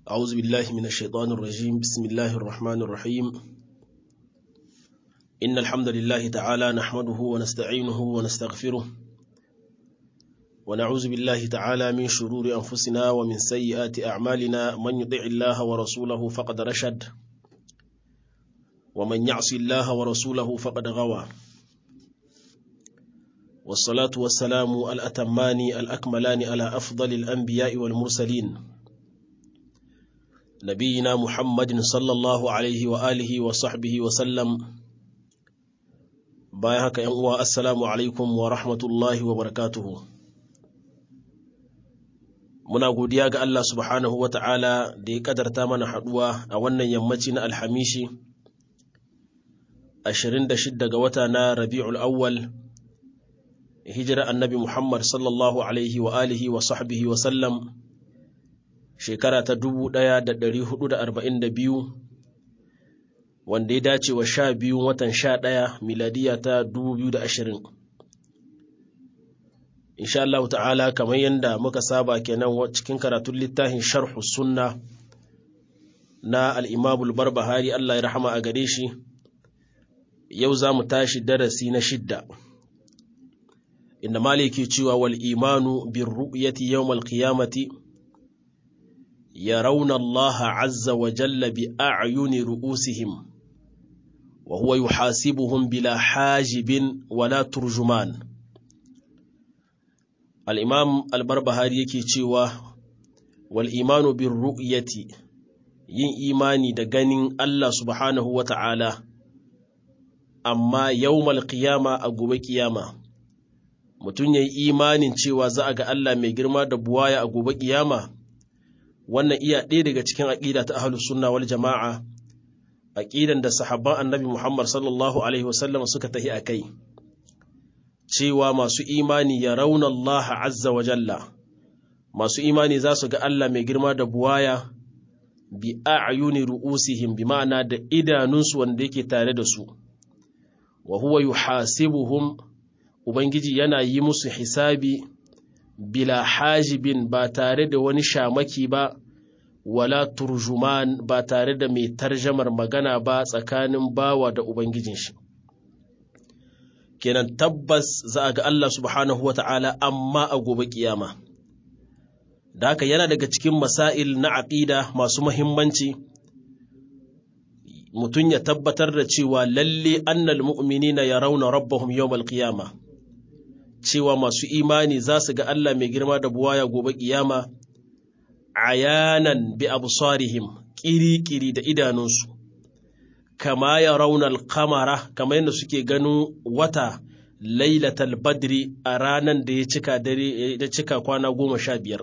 أعوذ بالله من الشيطان الرجيم. بسم الله الرحمن الرحيم. إن الحمد لله تعالى نحمده ونستعينه ونستغفره ونعوذ بالله تعالى من شرور أنفسنا ومن سيئات أعمالنا. من يطع الله ورسوله فقد رشد ومن يعص الله ورسوله فقد غوى. والصلاة والسلام الأتمان الأكملان على أفضل الأنبياء والمرسلين نبينا محمد صلى الله عليه وآله وصحبه وسلم. بايهك ينقوى السلام عليكم ورحمة الله وبركاته. muna godiya ga Allah subhanahu wa ta'ala da ya kadarta mana haduwa a wannan yammaci na alhamishi 26 ga wata na Rabi'ul Awwal, hijira annabi Muhammad sallallahu alaihi wa alihi wa sahbihi wa sallam shekara ta 1442, wanda ya dace wa 12 watan 11 miladiya ta 2020. insha Allah ta'ala, kamar yadda muka saba kenan cikin karatun littafin sharhu sunna na al-Imam al-Barbahari, Allah ya rahama a gare shi. Yau za mu tashi darasi na 6, inda maliki cewa wal imanu bir ru'yati yawm al-qiyamati yarawna Allah azza wa jalla bi a'yuni ru'usihim wa huwa yuhasibuhum bila hajibin wala turjuman. al-Imam al-Barbahari yake cewa wal imanu bir ru'yati, yin imani da ganin Allah subhanahu wa ta'ala, amma yawmal qiyama, a gobe kiyama. Mutum ya yi imanin cewa za a ga Allah mai girma da buwaya a gobe kiyama. Wannan iya ɗaya daga cikin aƙida ta ahlus sunna wal jama'a, aƙidan da sahabban annabi Muhammad sallallahu alaihi wasallam suka tahi a kai, cewa masu imani ya rauna Allah azza wa jalla, masu imani za su ga Allah mai girma da buwaya bi a'yuni ru'usihim, bi ma'ana da idanunsu wanda yake tare da su. Wa huwa yuhasibuhum, ubangiji yana yi musu hisabi bila hajibin, ba tare da wani shamaki ba, wala turjuman, ba tare da mai tarjamar magana ba tsakanin bawa da ubangijin shi. Kenan tabbas za a ga Allah subhanahu wa ta'ala, amma a gobe kiyama. Da haka yana daga cikin masail na aqida masu muhimmanci mutum ya tabbatar da cewa lalle annal mu'minina yarawna rabbahum yawmal qiyama, cewa masu imani za su ga Allah mai girma da buwaya gobe kiyama, ayanan bi absarihim, kiri-kiri da idanunsu, kama yarawna al-qamara, kama yadda suke ganin wata lailatal badri a ranan da ya cika dare, da cika kwana 15.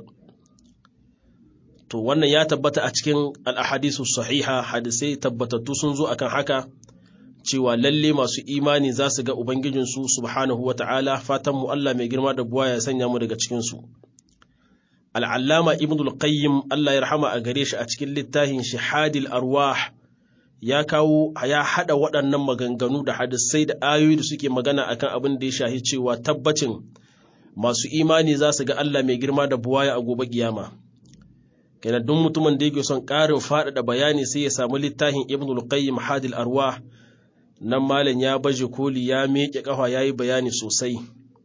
To wannan ya tabbata a cikin al-ahadisu sahiha, hadisai tabbatattu sun zo akan haka, cewa lalle masu imani za su ga ubangijinsu subhanahu wata'ala. Fatan mu Allah mai girma da buwa ya sanya mu daga cikin su. Al-Allama Ibn al-Qayyim, Allah ya rahama a gare shi, a cikin littafin Shihadil Arwah ya hada waɗannan maganganu da hadisai da ayoyi da suke magana akan abin da ya shahi cewa tabbacin masu imani za su ga Allah mai girma da buwaya a gobe kiyama. Kenan duk mutumin da yake son ƙarin faɗaɗa bayani sai ya samu littafin Ibn al-Qayyim Hadil Arwah. Nan malam ya baje koli, ya miƙe ƙafa, ya yi bayani sosai.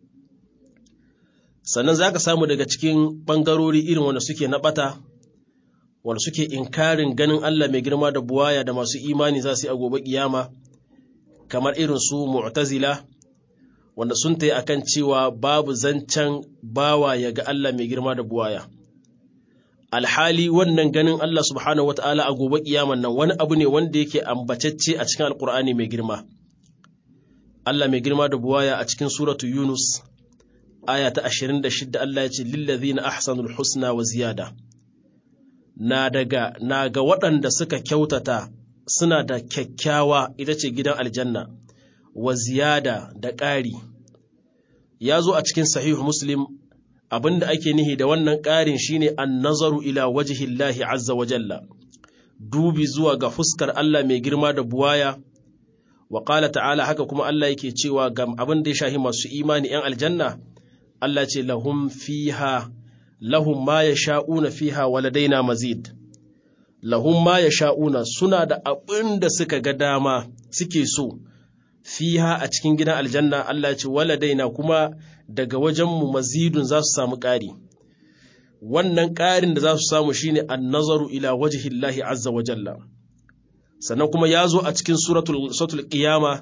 Sannan za ka samu daga cikin ɓangarori irin wanda suke na ɓata, wanda suke inkarin ganin Allah mai girma da buwaya da masu imani za su yi a gobe kiyama, kamar irin su Mu'tazila, wanda sun tayi akan cewa babu zancen bawa ya ga Allah mai girma da buwaya. Alhali wannan ganin Allah subhanahu wata'ala a gobe kiyaman nan wani abu ne wanda yake ambacacce a cikin Alƙur'ani mai girma. Allah mai girma da buwaya a cikin suratu Yunus aya ta 26, Allah ya ce lillazina ahsanul husna wa ziyada, na ga waɗanda suka kyautata suna da kyakkyawa, ita ce gidan aljanna, wa ziyada da ƙari. Ya zo a cikin sahihu Muslim, abinda ake nihi da wannan ƙarin shine an-nazaru ila wajhillahi azza wa jalla, dubi zuwa ga fuskar Allah mai girma da buwaya. Wa qala ta'ala, haka kuma Allah yake cewa ga abin da ya shahi masu imani 'yan aljanna, Allah ce lahum ma yasha'una fiha wa ladaina mazid, lahum ma yasha'una suna da abin da suka ga dama suke so fiha a cikin gidan aljanna. Allah ya ce waladaina kuma daga wajenmu mazidun za su samu ƙari. Wannan ƙarin da za su samu shine an-nazaru ila wajhillahi azza wa jalla. Sannan kuma ya zo a cikin suratul qiyama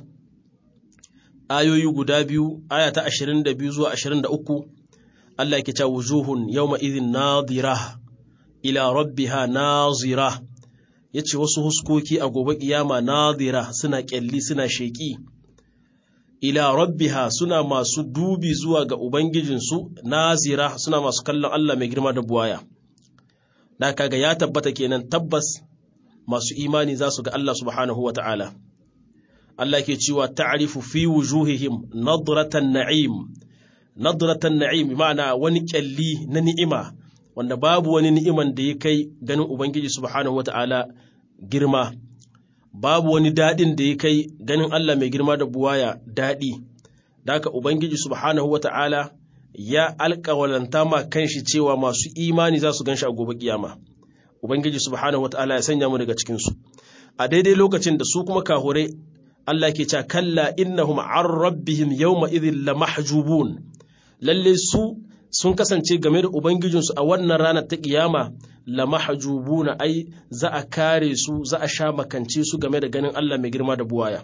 ayoyi guda biyu, aya ta 22 zuwa 23, Allah yake cewa wujuhun yawma idhin nadira ila rabbiha nazira. Yace wasu huskoki a gobe kiyama nadira suna kyalli suna sheki, ila rabbiha suna masu dubi zuwa ga ubangijinsu, nazira suna masu kallon Allah mai girma da buwaya. Da kaga ya tabbata kenan tabbas masu imani za su ga Allah subhanahu wa ta'ala. Allah ke cewa ta'rifu fi wujuhihim nadratan na'im. Nadratan na'im ma'ana wani kyalli na ni'ima wanda babu wani ni'iman da ya kai ganin Ubangiji subhanahu wa ta'ala girma. Babu wani daɗin da ya kai ganin Allah mai girma da buwaya daɗi. Daka Ubangiji subhanahu wa ta'ala ya alƙawalanta ma kanshi cewa masu imani za su gan shi a gobe kiyama. Ubangiji subhanahu wa ta'ala ya sanya mu daga cikinsu. A daidai lokacin da su kuma kahurai Allah ke cewa kalla innahum an rabbihim yawma idhin lamahjubun. Lalle su sun kasance game da Ubangijinsu a wannan ranar ta kiyama lamahjubuna, ai za a kare su, za a sha makance su game da ganin Allah mai girma da buwaya.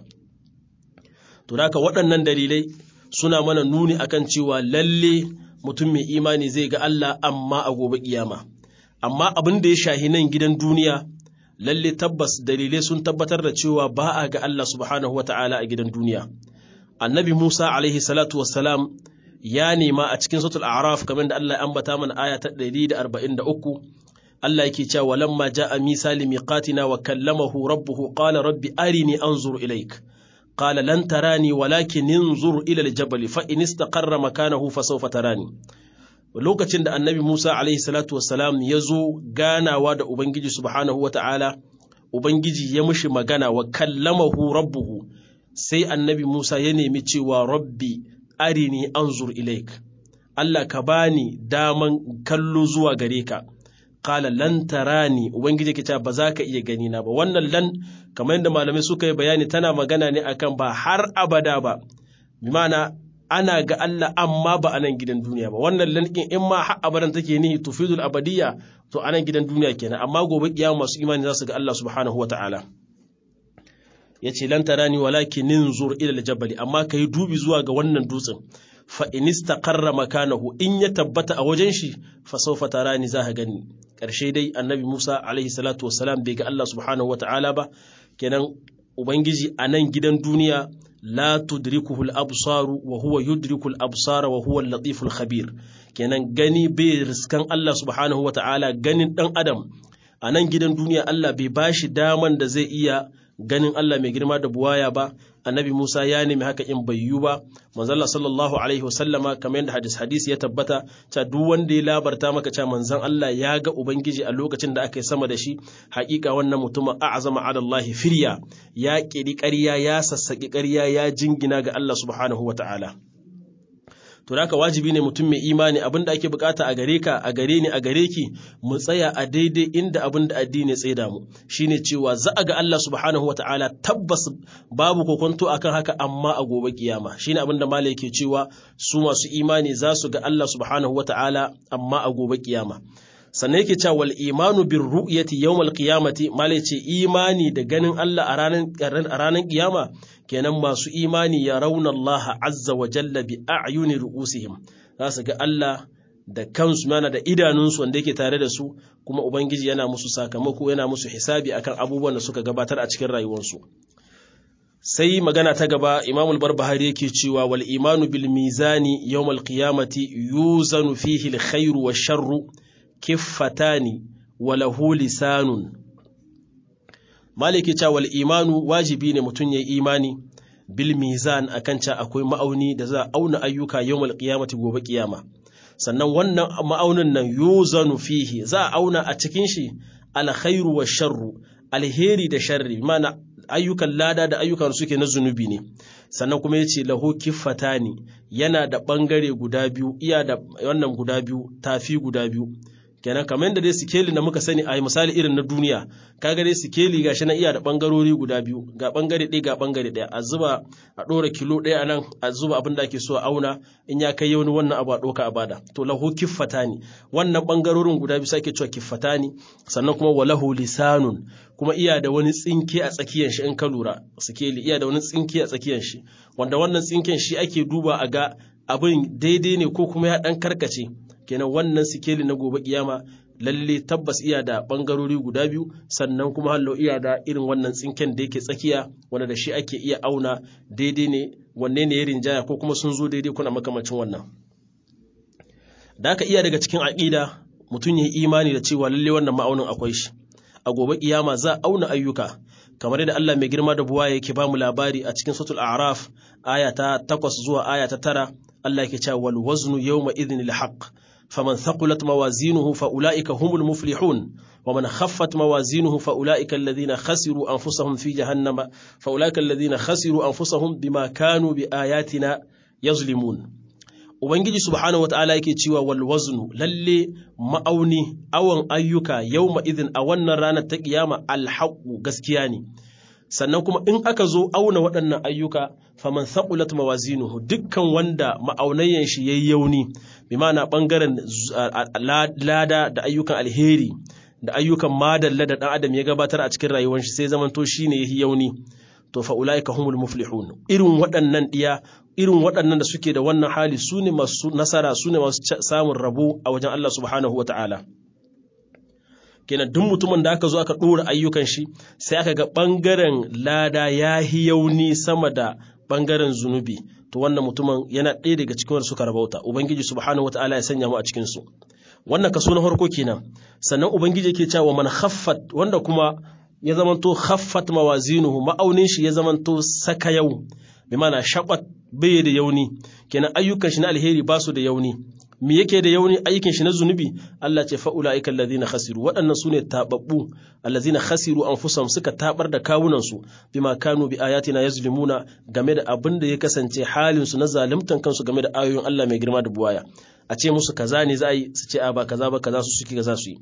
To haka waɗannan dalilai suna mana nuni akan cewa lalle mutum mai imani zai ga Allah amma a gobe kiyama. Amma abin da ya shahi nan gidan duniya, lalle tabbas dalilai sun tabbatar da cewa ba a ga Allah subhanahu wa ta'ala a gidan duniya. Annabi Musa alaihi salatu wassalam ya nema a cikin suratul A'raf kamar da Allah ya ambata mana aya ta 143, Allah yake cewa walamma ja'a Musa limiqatina wa kallamahu rabbuhu qala rabbi arini anzur ilaik qala lan tarani walakin inzur ila al-jabal fa in istaqarra makanahu fasawfa tarani. Lokacin da annabi Musa alaihi salatu wassalam ya zo ganawa da Ubangiji subhanahu wa ta'ala, Ubangiji ya mushi magana wa kallamahu rabbuhu, sai annabi Musa ya nemi cewa rabbi arini anzur ilaik, Allah ka bani daman kallo zuwa gare ka. Qala lan tarani, Ubangiji ke cewa ba za ka iya gani na ba. Wannan lan kamar yadda malamai suka yi bayani tana magana ne akan ba har abada ba, bi ma'ana ana ga Allah amma ba a nan gidan duniya ba. Wannan lankin in ma har abadan take nihi tufidul abadiyya, to a nan gidan duniya kenan, amma gobe kiyama masu imani za su ga Allah subhanahu wa ta'ala. Yace lan tarani walakin ninzur ila aljabal, amma kai dubi zuwa ga wannan dutsen, fa in istaqarra makanahu, in ya tabbata a wajen shi fa sawfa tarani, za ka gani. Karshe dai annabi Musa alaihi salatu wassalam bai ga Allah subhanahu wa ta'ala ba. Kenan Ubangiji a nan gidan duniya la tudrikuhu al-absaru wa huwa yudriku al-absara wa huwa al-latiful khabir. Kenan gani bai riskan Allah subhanahu wata'ala ganin dan adam a nan gidan duniya. Allah bai bashi daman da zai iya ganin Allah mai girma da buwaya ba. Annabi Musa ya nemi haka in bayyu ba. Manzon Allah sallallahu alaihi wasallama kamar yadda hadisi ya tabbata, ta duk wanda ya labarta maka cewa manzon Allah ya ga Ubangiji a lokacin da aka yi sama da shi, haƙiƙa wannan mutumin a'azama ala Allah firya, ya ƙiri ƙarya, ya sassaƙi ƙarya, ya jingina ga Allah subhanahu wata'ala. To haka wajibi ne mutum mai imani, abin da ake bukata a gare ka, a gare ni, a gare ki, mu tsaya a daidai inda abin da addini ya tsaida mu, shine cewa za a ga Allah subhanahu wata'ala tabbas, babu kokonto akan haka, amma a gobe kiyama. Shine abin da malai yake cewa su masu imani za su ga Allah subhanahu wata'ala amma a gobe kiyama. Sannan yake cewa wal imanu bir ru'yati yawmal qiyamati, malai ce imani da ganin Allah a ranar kiyama, kenan masu imani ya rauna Allah azza wa jalla bi a'yuni ru'usihim, za su ga Allah da kansu, mana da idanunsu wanda yake tare da su, kuma Ubangiji yana musu sakamako, yana musu hisabi akan abubuwan da suka gabatar a cikin rayuwarsu. Sai magana ta gaba, Imamul Barbahari yake cewa wal imanu bil mizani yawmal qiyamati yuzanu fihi al khairu wash sharru kiffatani wa lahu lisanun. Maliki cewa wal imanu, wajibi ne mutum ya imani bil mizan, akan cewa akwai ma'auni da za a auna ayyuka yawmal qiyamati, gobe kiyama. Sannan wannan ma'aunin nan yuzanu fihi, za a auna a cikin shi alkhairu wa sharru, alheri da sharri, mana ayyukan lada da ayyukan suke na zunubi ne. Sannan kuma yace lahu kiffatani, yana da bangare guda biyu, iya da wannan guda biyu, tafi guda biyu. kenan kamar yadda dai sikeli da muka sani a misali irin na duniya kaga dai sikeli gashi na iya da bangarori guda biyu ga bangare ɗaya ga bangare ɗaya a zuba a ɗora kilo ɗaya anan a zuba abin da ake so a auna in ya kai wani wannan abu a ɗauka a bada to lahu kiffatani wannan bangarorin guda biyu sake cewa kiffatani sannan kuma walahu lisanun kuma iya da wani tsinke a tsakiyar shi in ka lura sikeli iya da wani tsinke a tsakiyar shi wanda wannan tsinken shi ake duba a ga abin daidai ne ko kuma ya dan karkace kenan wannan sikeli na gobe kiyama lalle tabbas iya da bangarori guda biyu sannan kuma hallo iya da irin wannan tsinken da yake tsakiya wanda da shi ake iya auna daidai ne wanne ne ya rinjaya ko kuma sun zo daidai kuna makamacin wannan da aka iya daga cikin aqida mutum ya yi imani da cewa lalle wannan ma'aunin akwai shi a gobe kiyama za a auna ayyuka kamar yadda Allah mai girma da buwa yake ba mu labari a cikin suratul a'raf aya ta 8 zuwa aya ta 9 Allah yake cewa wal waznu yawma idhin lil haqq faman thaqulat mawazinuhu fa ulaika humul muflihun ومن خفت موازينه فأولئك الذين خسروا أنفسهم في جهنم فأولئك الذين خسروا أنفسهم بما كانوا بآياتنا يظلمون Ubangiji subhanahu wata'ala yake cewa wal waznu lalle ma'auni awan ayyuka yawma idhin a wannan ranar ta kiyama alhaqu gaskiya ne sannan kuma in aka zo auna waɗannan ayyuka faman thaqulat mawazinuhu dukkan wanda ma'aunayen shi yayi yauni bi ma'ana bangaren lada da ayyukan alheri da ayyukan madalla da dan adam ya gabatar a cikin rayuwar shi sai zamanto shine yayi yauni to fa ulaika humul muflihun irin waɗannan da suke da wannan hali sune masu nasara sune masu samun rabo a wajen Allah subhanahu wataala kenan duk mutumin da aka zo aka dora ayyukan shi sai aka ga bangaren lada yahi yauni sama da bangaren zunubi to wannan mutumin yana ɗaya daga cikin wanda suka rabauta ubangiji subhanahu wataala ya sanya mu a cikin su wannan kaso na farko kenan sannan ubangiji yake cewa man khaffat wanda kuma ya zamanto khaffat mawazinuhu ma'aunin shi ya zamanto sakayau bi mana shaqat bai da yauni kenan ayyukan shi na alheri ba su da yauni me yake da yauni aikin shi na zunubi Allah ce fa ulaika alladhina khasiru waɗannan sune tababbu alladhina khasiru anfusahum suka tabar da kawunan su bima kanu bi ayatina yazlimuna game da abin da ya kasance halin su na zalimtan kansu game da ayoyin Allah mai girma da buwaya a ce musu kaza ne za a yi su ce a ba kaza ba kaza su suke kaza su yi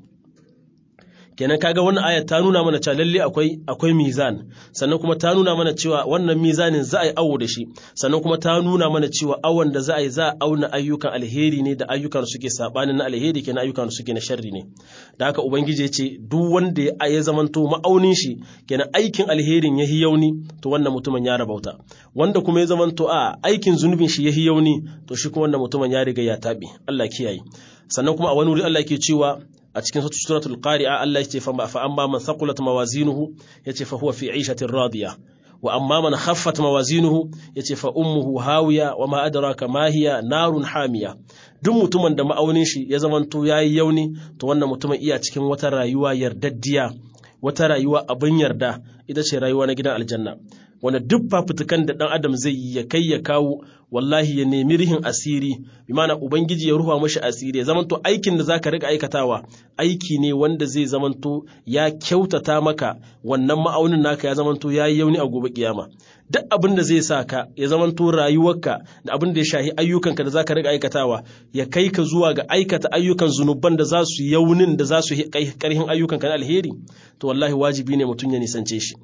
kenan kaga wannan ayat ta nuna mana cewa lalle akwai mizan sannan kuma ta nuna mana cewa wannan mizanin za a yi awo da shi sannan kuma ta nuna mana cewa awon da za a yi za a auna ayyukan alheri ne da ayyukan suke sabanin na alheri kenan ayyukan suke na sharri ne da haka ubangiji ya ce duk wanda ya zamanto ma'aunin shi kenan aikin alherin yahi yauni to wannan mutumin ya rabauta wanda kuma ya zamanto a aikin zunubin shi yahi yauni to shi kuma wannan mutumin ya riga ya tabe Allah kiyaye sannan kuma a wani wuri Allah yake cewa a cikin suratul qari'a Allah yace fa amma man thaqulat mawazinuhu yace fa huwa fi 'ishatin radiya wa amma man khaffat mawazinuhu yace fa ummuhu hawiya wa ma adraka ma hiya narun hamiya duk mutumin da ma'aunin shi ya zamanto yayi yauni to wannan mutumin iya cikin wata rayuwa yardaddiya wata rayuwa abin yarda ita ce rayuwa na gidan aljanna wanda duk fafutukan da dan adam zai yi ya kai ya kawo wallahi ya nemi rihin asiri bi ma'ana ubangiji ya ruha mashi asiri ya zamanto aikin da zaka riga aikatawa aiki ne wanda zai zamanto ya kyautata maka wannan ma'aunin naka ya zamanto yayi yauni a gobe kiyama duk abin da zai saka ya zamanto rayuwarka da abin da ya shahi ayyukanka da zaka riga aikatawa ya kai ka zuwa ga aikata ayyukan zunuban da za su yaunin da za su karhin ayyukanka na alheri to wallahi wajibi ne mutum ya nisance shi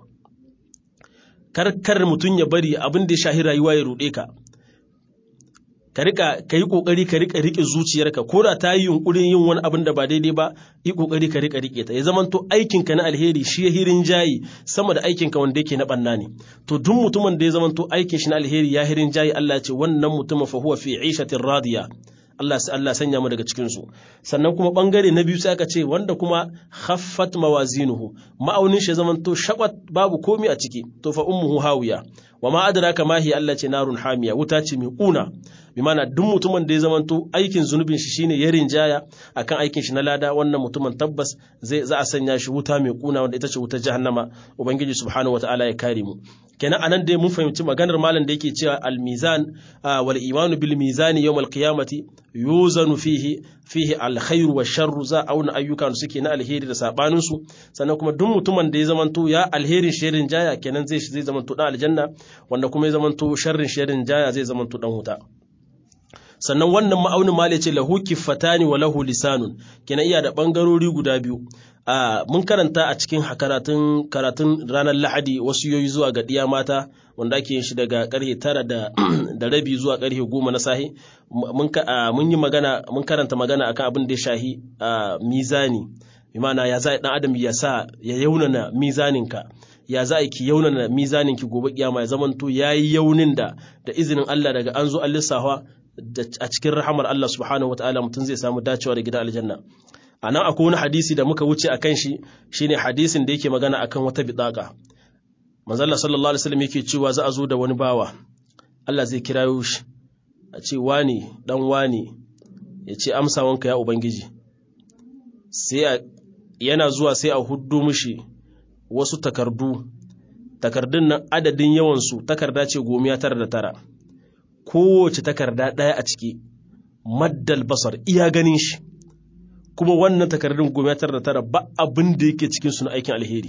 kar mutum ya bari abin da ya shahi rayuwa ya ruɗe ka ka yi ƙoƙari ka riƙe zuciyarka ko da ta yi yunƙurin yin wani abin da ba daidai ba yi ƙoƙari ka riƙe ta ya zamanto aikinka na alheri shi ya hirin jayi sama da aikinka wanda yake na ɓanna ne to duk mutumin da ya zamanto aikin shi na alheri ya hirin jayi Allah ce wannan mutumin fa huwa fi 'ishatin radiya Allah sanya mu daga cikin su sannan kuma bangare na biyu sai aka ce wanda kuma khaffat mawazinuhu ma'aunin shi zamanto shaqat babu komai a ciki to fa ummuhu hawiya wa ma adraka ma hi Allah ce narun hamiya wuta ce mai kuna bi mana duk mutumin da ya zamanto aikin zunubin shi shine ya rinjaya akan aikin shi na lada wannan mutumin tabbas za a sanya shi wuta mai kuna wanda ita ce wutar jahannama ubangiji subhanahu wataala ya kare mu kenan anan dai mun fahimci maganar malam da yake cewa al-mizan wal imanu bil mizani yawm al-qiyamati yuzanu fihi al-khairu wash-sharru za auna ayyukan suke na alheri da sabanin su sannan kuma duk mutumin da ya zamanto ya alherin shirin jaya kenan zai zamanto dan aljanna wanda kuma ya zamanto sharrin shirin jaya zai zamanto dan wuta sannan wannan ma'aunin mali ce lahu kiffatani wa lahu lisanun kenan iya da bangarori guda biyu. Mun karanta a cikin karatun ranar Lahadi wasu yoyi zuwa ga diya mata wanda ake yin shi daga karfe 9:30 zuwa karfe 10 na sahi. Mun karanta magana akan abin da ya shahi mizani, imana ya za dan adam ya yaunana mizaninka, ya za ki yaunana mizaninki gobe kiyama ya zamanto yayi yaunin da izinin Allah daga an zo al-lissafa a cikin rahamar Allah subhanahu wataala mutum zai samu dacewa da gidan aljanna. A nan akwai wani hadisi da muka wuce a kan shi shine hadisin da yake magana akan wata bidaka. Manzo Allah sallallahu alaihi wasallam yake cewa za a zo da wani bawa, Allah zai kirayo shi a ce wani dan wani, ya ce amsawanka ya ubangiji. Sai yana zuwa sai a huddo mishi wasu takardun nan adadin yawan su takarda ce 99, kowace takarda daya a ciki maddal basar iya ganin shi, kuma wannan takardun 99 ba abin da yake cikin su na aikin alheri,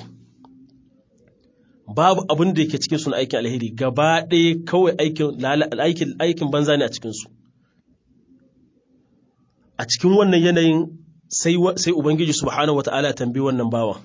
babu abin da yake cikin su na aikin alheri, gaba ɗaya kawai aikin banza ne a cikin su. A cikin wannan yanayin sai ubangiji subhanahu wataala tambayi wannan bawan,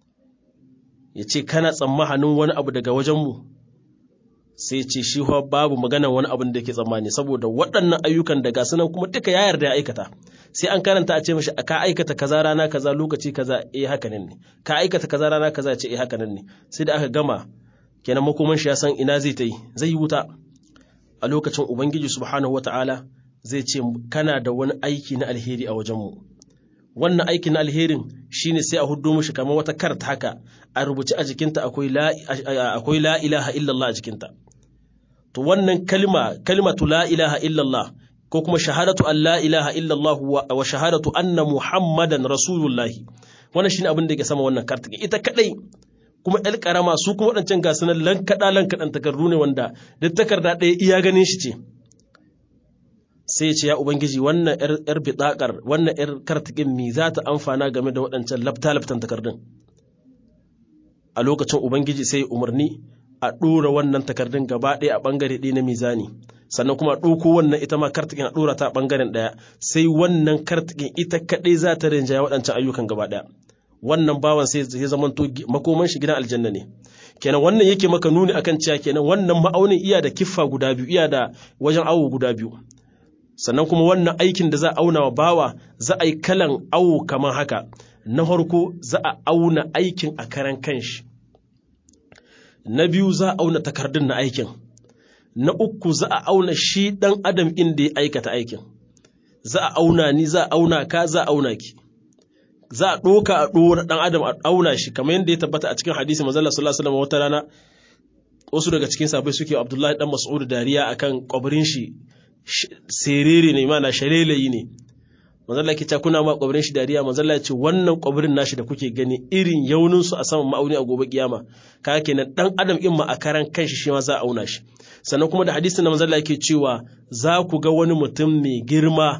yace kana tsammanin wani abu daga wajenmu? Sai ce shi babu maganan wani abin da yake tsammani, saboda waɗannan ayyukan da gasu nan kuma duka ya yarda ya aikata. Sai an karanta a ce mashi ka aikata kaza rana kaza lokaci kaza, haka nan ne, ka aikata kaza rana kaza, ce haka nan ne. Sai da aka gama kenan makoman shi ya san ina zai yi, zai yi wuta. A lokacin ubangiji subhanahu wataala zai ce kana da wani aiki na alheri a wajenmu. Wannan aikin na alherin shine sai a hudo mishi kamar wata karta haka, a rubuce a jikinta akwai la ilaha illallah a jikinta. To wannan kalimatu la ilaha illallah, ko kuma shahadatu an la ilaha illallah wa shahadatu anna muhammadan rasulullahi, wannan shine abin da yake sama wannan karta ita kadai. Kuma ɗan karama su kuma waɗancan gasu nan lankaɗan takardu ne wanda duk takarda ɗaya iya ganin shi ce. Sai ce ya ubangiji wannan yar bidakar, wannan yar kartikin mi za ta amfana game da waɗancan laftan takardun. A lokacin ubangiji sai umarni a ɗora wannan takardun gaba ɗaya a ɓangare ɗaya na mizani, sannan kuma a ɗauko wannan ita ma kartikin a ɗora ta a ɓangaren ɗaya, sai wannan kartikin ita kaɗai za ta rinjaya waɗancan ayyukan gaba ɗaya. Wannan bawan sai ya zamanto makoman shi gidan aljanna ne. Kenan wannan yake maka nuni akan cewa kenan wannan ma'aunin iya da kiffa guda biyu, iya da wajen awo guda biyu. Sannan kuma wannan aikin da za a auna wa bawa za a yi kalan awo kamar haka. Na farko za a auna aikin a karan kanshi, na biyu za a auna takardun na aikin, na uku za a auna shi ɗan adam inda ya aikata aikin. Za a auna ni, za a auna ka, za a auna ki, za a ɗoka a ɗora ɗan adam a auna shi, kamar yadda ya tabbata a cikin hadisi manzo Allah sallallahu alaihi wasallam. Wata rana wasu daga cikin sahabbai suke Abdullahi dan Mas'ud dariya akan kwabrin shi serere ne, mana shalelayi ne. Manzo Allah ke ce kuna ma kwabrin shi dariya, manzo Allah ya ce wannan kwabrin nashi da kuke gani irin yaunin su a saman ma'auni a gobe kiyama, kaga kenan dan adam in ma a karan kanshi shi ma za a auna shi. Sannan kuma da hadisin da manzo Allah yake cewa za ku ga wani mutum mai girma,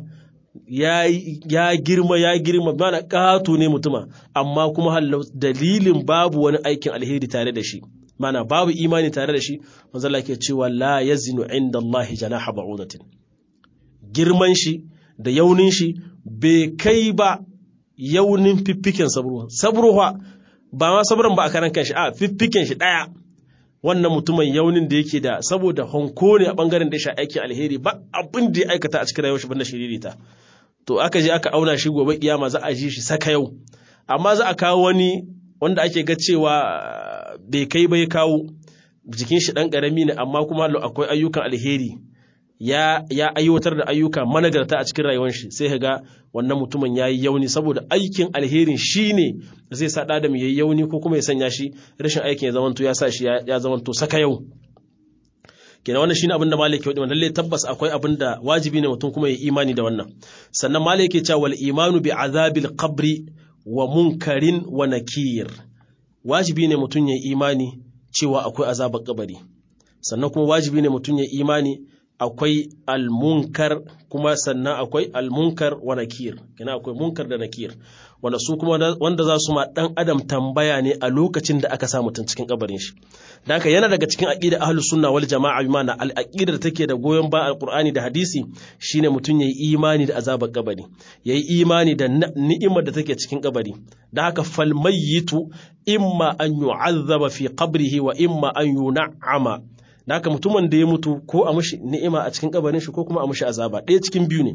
ya girma mana ƙato ne mutuma, amma kuma dalilin babu wani aikin alheri tare da shi, mana babu imani tare da shi. Manzo Allah ke cewa la yazinu inda Allah janaha ba'udatin, girman shi da yaunin shi bai kai ba yaunin fiffiken sabruwa ba ma sabran ba a karan kanshi, a fiffiken shi daya. Wannan mutumin yaunin da yake da, saboda honko ne a bangaren da ya sha aikin alheri, ba abin da ya aikata a cikin rayuwar shi banda shiririta. To aka je aka auna shi gobe kiyama za a ji shi saka yau, amma za a kawo wani wanda ake ga cewa bai kai bai kawo, jikin shi dan karami ne, amma kuma akwai ayyukan alheri, ya aiwatar da ayyuka managarta a cikin rayuwar shi, sai ka ga wannan mutumin yayi yauni, saboda aikin alherin shine zai sa da mu yayi yauni, ko kuma ya sanya shi rashin aikin ya zamanto ya sa shi ya zamanto saka yau. Kenan wannan shine abin da Malik ya wadi, lalle tabbas akwai abin da wajibi ne mutum kuma ya imani da wannan. Sannan Malik ya ce wal imanu bi azabil qabri wa munkarin wa nakir, wajibi ne mutum ya imani cewa akwai azabar kabari, sannan kuma wajibi ne mutum ya imani akwai almunkar, kuma sannan akwai almunkar wa nakir, kenan akwai munkar da nakir. wanda su kuma wanda za su ma dan adam tambaya ne a lokacin da aka sa mutum cikin kabarin shi. Dan haka yana daga cikin aqida ahlus sunna wal jamaa bi ma'ana al-aqida da take da goyon ba alqur'ani da hadisi shine mutum yayi imani da azabar kabari, yayi imani da ni'imar da take cikin kabari. Dan haka fal mayyitu imma an yu'azzaba fi qabrihi wa imma an yun'ama. Dan haka mutumin da ya mutu ko a mushi ni'ima a cikin kabarin shi ko kuma a mushi azaba, ɗaya cikin biyu ne,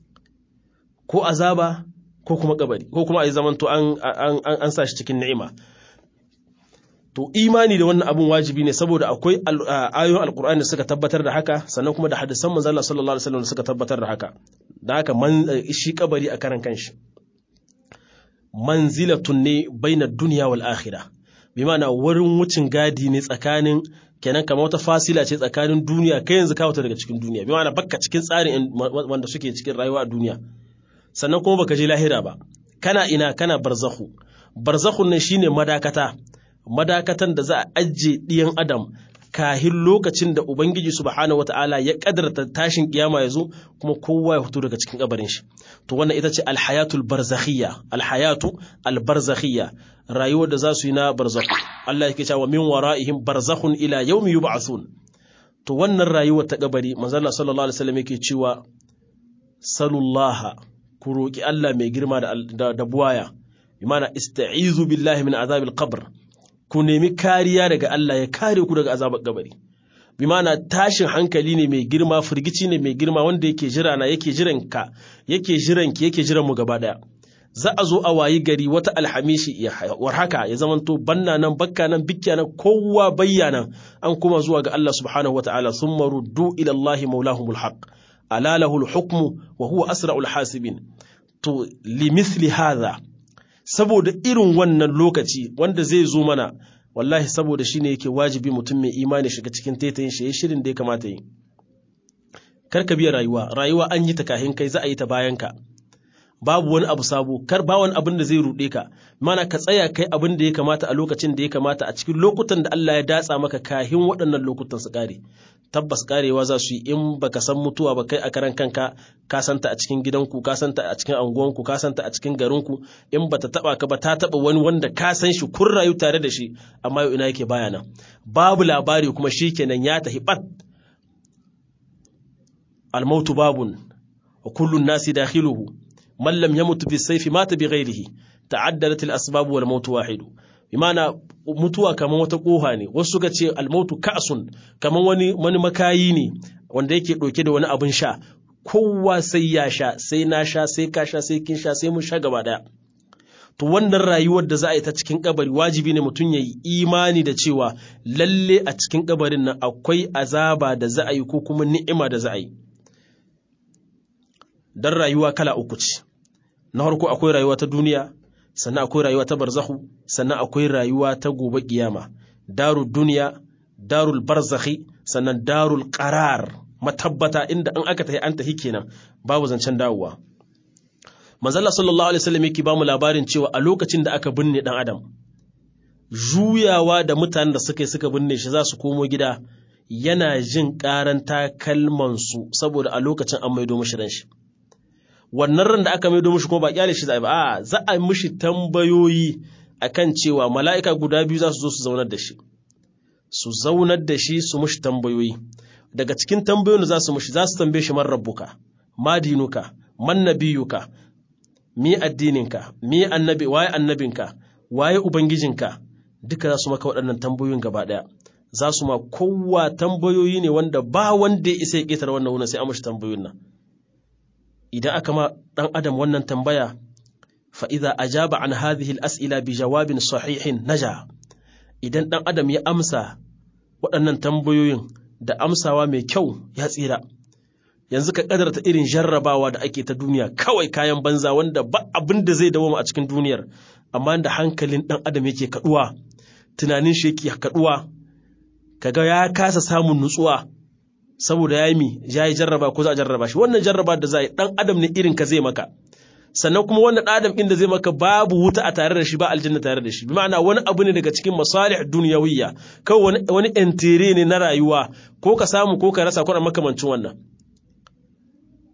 ko azaba ko kuma kabari, ko kuma a yi zamanto an sa shi cikin ni'ima. To imani da wannan abun wajibi ne saboda akwai ayoyin alkur'ani da suka tabbatar da haka, sannan kuma da hadisan manzo Allah sallallahu alaihi wasallam da suka tabbatar da haka. Da haka shi kabari a karan kanshi manzilatun ne baina dunya wal akhirah, bi ma'ana wurin wucin gadi ne tsakanin, kenan kamar wata fasila ce tsakanin duniya, kai yanzu ka fita daga cikin duniya, bi ma'ana bakka cikin tsarin wanda suke cikin rayuwa a duniya, sannan kuma baka je lahira ba, kana ina, kana barzakhu. Barzakhun nan shine madakatan da za a ajiye ɗiyan adam kahin lokacin da Ubangiji subhanahu wata'ala ya kadarta tashin kiyama ya zo kuma kowa ya fito daga cikin kabarin shi. To wannan ita ce alhayatul barzakhiyya, rayuwar da za su yi na barzakhu. Allah yake cewa min wara'ihim barzakhun ila yawmi yub'athun. To wannan rayuwar ta kabari manzo Allah sallallahu alaihi wasallam yake cewa salullaha, ku roki Allah mai girma da buwaya, bi ma'ana ista'izu billahi min azabil qabr, ku nemi kariya daga Allah ya kare ku daga azabar kabari. Bi ma'ana tashin hankali ne mai girma, firgici ne mai girma wanda yake jira na, yake jiran ka, yake jiran ki, yake jiran mu gaba daya. Za a zo a wayi gari wata alhamishi war haka ya zamanto banna nan, bakka nan, bikya nan, kowa bayyana an kuma zuwa ga Allah subhanahu wataala, thumma ruddu ila Allah maulahumul haqq ala lahul hukmu wa huwa asra'ul hasibin. To limithli hadha, saboda irin wannan lokaci wanda zai zo mana, wallahi saboda shine yake wajibi mutum mai imani shiga cikin taitayin shi, yayin shirin da ya kamata yi. Karka biya rayuwa an yi ta kahin kai, za a yi ta bayan ka, babu wani abu sabo, ba wani abin da zai rude ka, mana ka tsaya kai abin da ya kamata a lokacin da ya kamata, a cikin lokutan da Allah ya datsa maka kahin waɗannan lokutan su kare. Tabbas karewa za su yi in baka san mutuwa ba kai a karan kanka, ka santa a cikin gidanku, ka santa a cikin anguwanku, ka santa a cikin garinku, in bata taba ka ba ta taba wani wanda ka san shi, kun rayu tare da shi, amma yau ina yake baya nan, babu labari kuma shikenan ya tahi bat. Al-mautu babun wa kullu an-nasi dakhiluhu, man lam yamut bis-sayfi mata bighairihi, ta'addadat al-asbab wal mautu wahidu. Imana mutuwa kaman wata koha ne, wasu suka ce almautu ka'sun, kaman wani makayi ne wanda yake ɗauke da wani abin sha, kowa sai ya sha, sai na sha, sai ka sha, sai kin sha, sai mun sha gaba daya. To wannan rayuwar da za a yi ta cikin kabari, wajibi ne mutum ya yi imani da cewa lalle a cikin kabarin nan akwai azaba da za a yi ko kuma ni'ima da za a yi. Dan rayuwa kala uku ce, na farko akwai rayuwa ta duniya, sannan akwai rayuwa ta barzakhu, sannan akwai rayuwa ta gobe kiyama, darul duniya, darul barzakhi, sannan darul qarar, matabbata inda an aka tafi an tafi kenan, babu zancen dawowa. Manzo Allah sallallahu alaihi wasallam yake ba mu labarin cewa a lokacin da aka binne dan adam, juyawa da mutanen da suka binne shi za su komo gida, yana jin karan takalman su saboda a lokacin an maido mishi ran shi. Wannan ran da aka maido mishi kuma ba kyale shi za a mishi tambayoyi akan cewa mala'ika guda biyu za su zo su zaunar da shi, su mishi tambayoyi. Daga cikin tambayoyin da za su mishi, za su tambaye shi man rabbuka, ma dinuka, man nabiyuka, mi addininka, mi annabi, waye annabinka, waye ubangijinka, duka za su maka waɗannan tambayoyin gaba ɗaya. Za su ma kowa tambayoyi ne wanda ba wanda ya isa ya ƙetare wannan wurin sai an mishi tambayoyin nan. Idan aka ma ɗan adam wannan tambaya, fa'iza ajaba an hadhihi al'as'ila bi jawabin sahihin naja, idan ɗan adam ya amsa waɗannan tambayoyin da amsawa mai kyau ya tsira. Yanzu ka ƙadarta irin jarrabawa da ake ta duniya, kawai kayan banza wanda ba abin da zai dawo a cikin duniyar, amma da hankalin ɗan adam yake kaɗuwa, tunanin shi yake kaɗuwa, kaga ya kasa samun nutsuwa. Saboda ya yi jarraba ko za a jarraba shi, wannan jarraba da za a yi ɗan adam ne irin ka zai maka, sannan kuma wannan ɗan adam inda zai maka babu wuta a tare da shi, ba aljanna tare da shi, bi ma'ana wani abu ne daga cikin masalih duniyawiyya, kawai wani entere ne na rayuwa, ko ka samu ko ka rasa, ko makamancin wannan.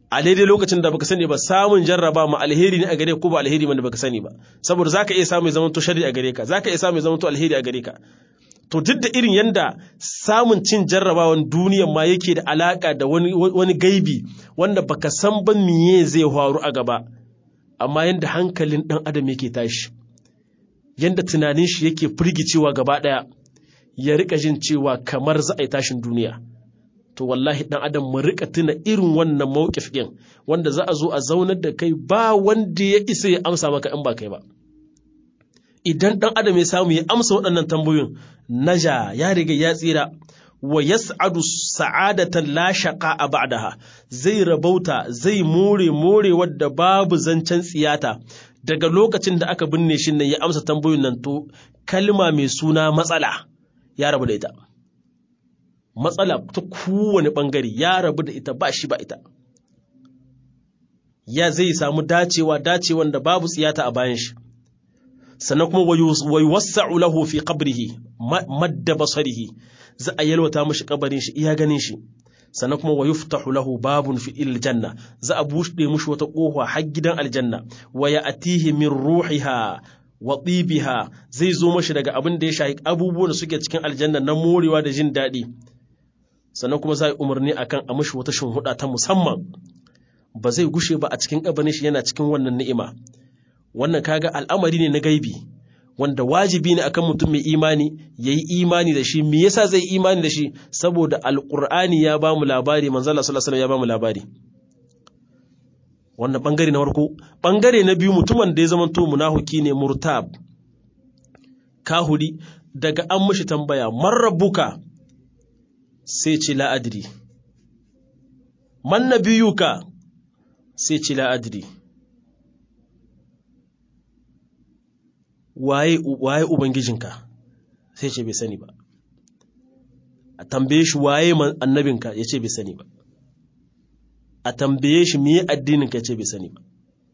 a daidai lokacin da baka sani ba samun jarraba ma alheri ne a gare ko ba alheri ne baka sani ba saboda zaka iya samu zaman to sharri a gare ka zaka iya samu zaman to alheri a gare ka to duk da irin yanda samun cin jarrabawan duniyar ma yake da alaka da wani gaibi wanda baka san ba miye zai faru a gaba amma yanda hankalin dan adam yake tashi yanda tunanin shi yake firgicewa gaba daya ya rika jin cewa kamar za a yi tashin duniya to wallahi dan adam mu rika tuna irin wannan mawqif din wanda za a zo a zaunar da kai ba wanda ya isa ya amsa maka in ba kai ba idan dan adam ya samu ya amsa waɗannan tambayoyin naja ya riga ya tsira wa yas'adu sa'adatan la shaqa'a ba'daha zai rabauta zai more wadda babu zancen tsiyata daga lokacin da aka binne shi nan ya amsa tambayoyin nan to kalma mai suna matsala ya rabu da ita matsala ta kowane bangare ya rabu da ita ba shi ba ita ya zai samu dacewan da babu tsiyata a bayan shi sannan kuma wa yuwassa'u lahu fi qabrihi madda basarihi za a yalwata mishi kabarin shi iya ganin shi sannan kuma wa yuftahu lahu babun fi aljanna za a buɗe mishi wata kofa har gidan aljanna wa ya'tihi min ruhiha wa tibiha zai zo mishi daga abin da ya shahi abubuwan da suke cikin aljanna na morewa da jin daɗi sannan kuma za a yi umarni akan a mishi wata shinhuda ta musamman ba zai gushe ba a cikin kabarin shi yana cikin wannan ni'ima wannan kaga al'amari ne na gaibi wanda wajibi ne akan mutum mai imani yayi imani da shi me yasa zai imani da shi saboda alqur'ani ya bamu labari manzo Allah sallallahu alaihi wasallam ya bamu labari wannan bangare na farko bangare na biyu mutumin da ya zama to munafiki ne murtab kahuri daga an mishi tambaya man rabbuka sai ce la adri man nabiyuka sai ce la adri waye ubangijinka sai ce bai sani ba a tambaye shi waye annabinka ya ce bai sani ba a tambaye shi miye addininka ya ce bai sani ba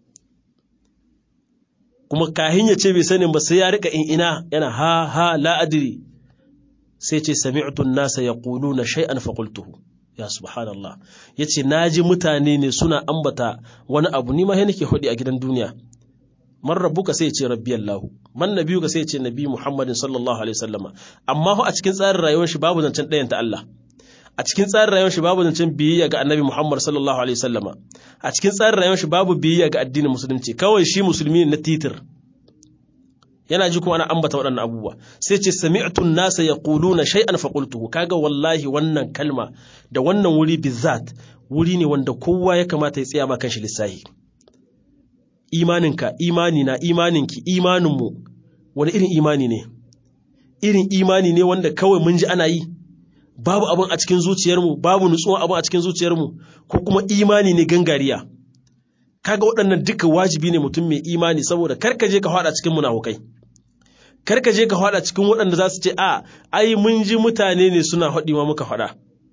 kuma kahin ya ce bai sani ba sai ya rika ina yana ha la adri sai ce sami'tu an-nasa yaquluna shay'an fa qultuhu ya subhanallah yace naji mutane ne suna ambata wani abu ni ma sai nake hodi a gidan duniya man rabbuka sai ya ce rabbi Allah man nabiyuka sai ya ce nabi Muhammadin sallallahu alaihi wasallama amma a cikin tsarin rayuwar shi babu zancen ɗayan ta Allah a cikin tsarin rayuwar shi babu zancen biyayya ga annabi Muhammad sallallahu alaihi wasallama a cikin tsarin rayuwar shi babu biyayya ga addinin musulunci kawai shi musulmi ne na titir yana ji kuma ana ambata waɗannan abubuwa sai ce sami'tu an-nasa yaquluna shay'an fa qultuhu kaga wallahi wannan kalma da wannan wuri bizat wuri ne wanda kowa ya kamata ya tsaya ma kanshi lissahi imaninka imanina imaninki imaninmu wani irin imani ne irin imani ne wanda kawai mun ji ana yi babu abin a cikin zuciyarmu babu nutsuwa abin a cikin zuciyarmu ko kuma imani ne gangariya kaga waɗannan duka wajibi ne mutum mai imani saboda karka je ka fada cikin munafukai karka je ka fada cikin waɗanda za su ce a ai mun ji mutane ne suna haɗi ma muka faɗa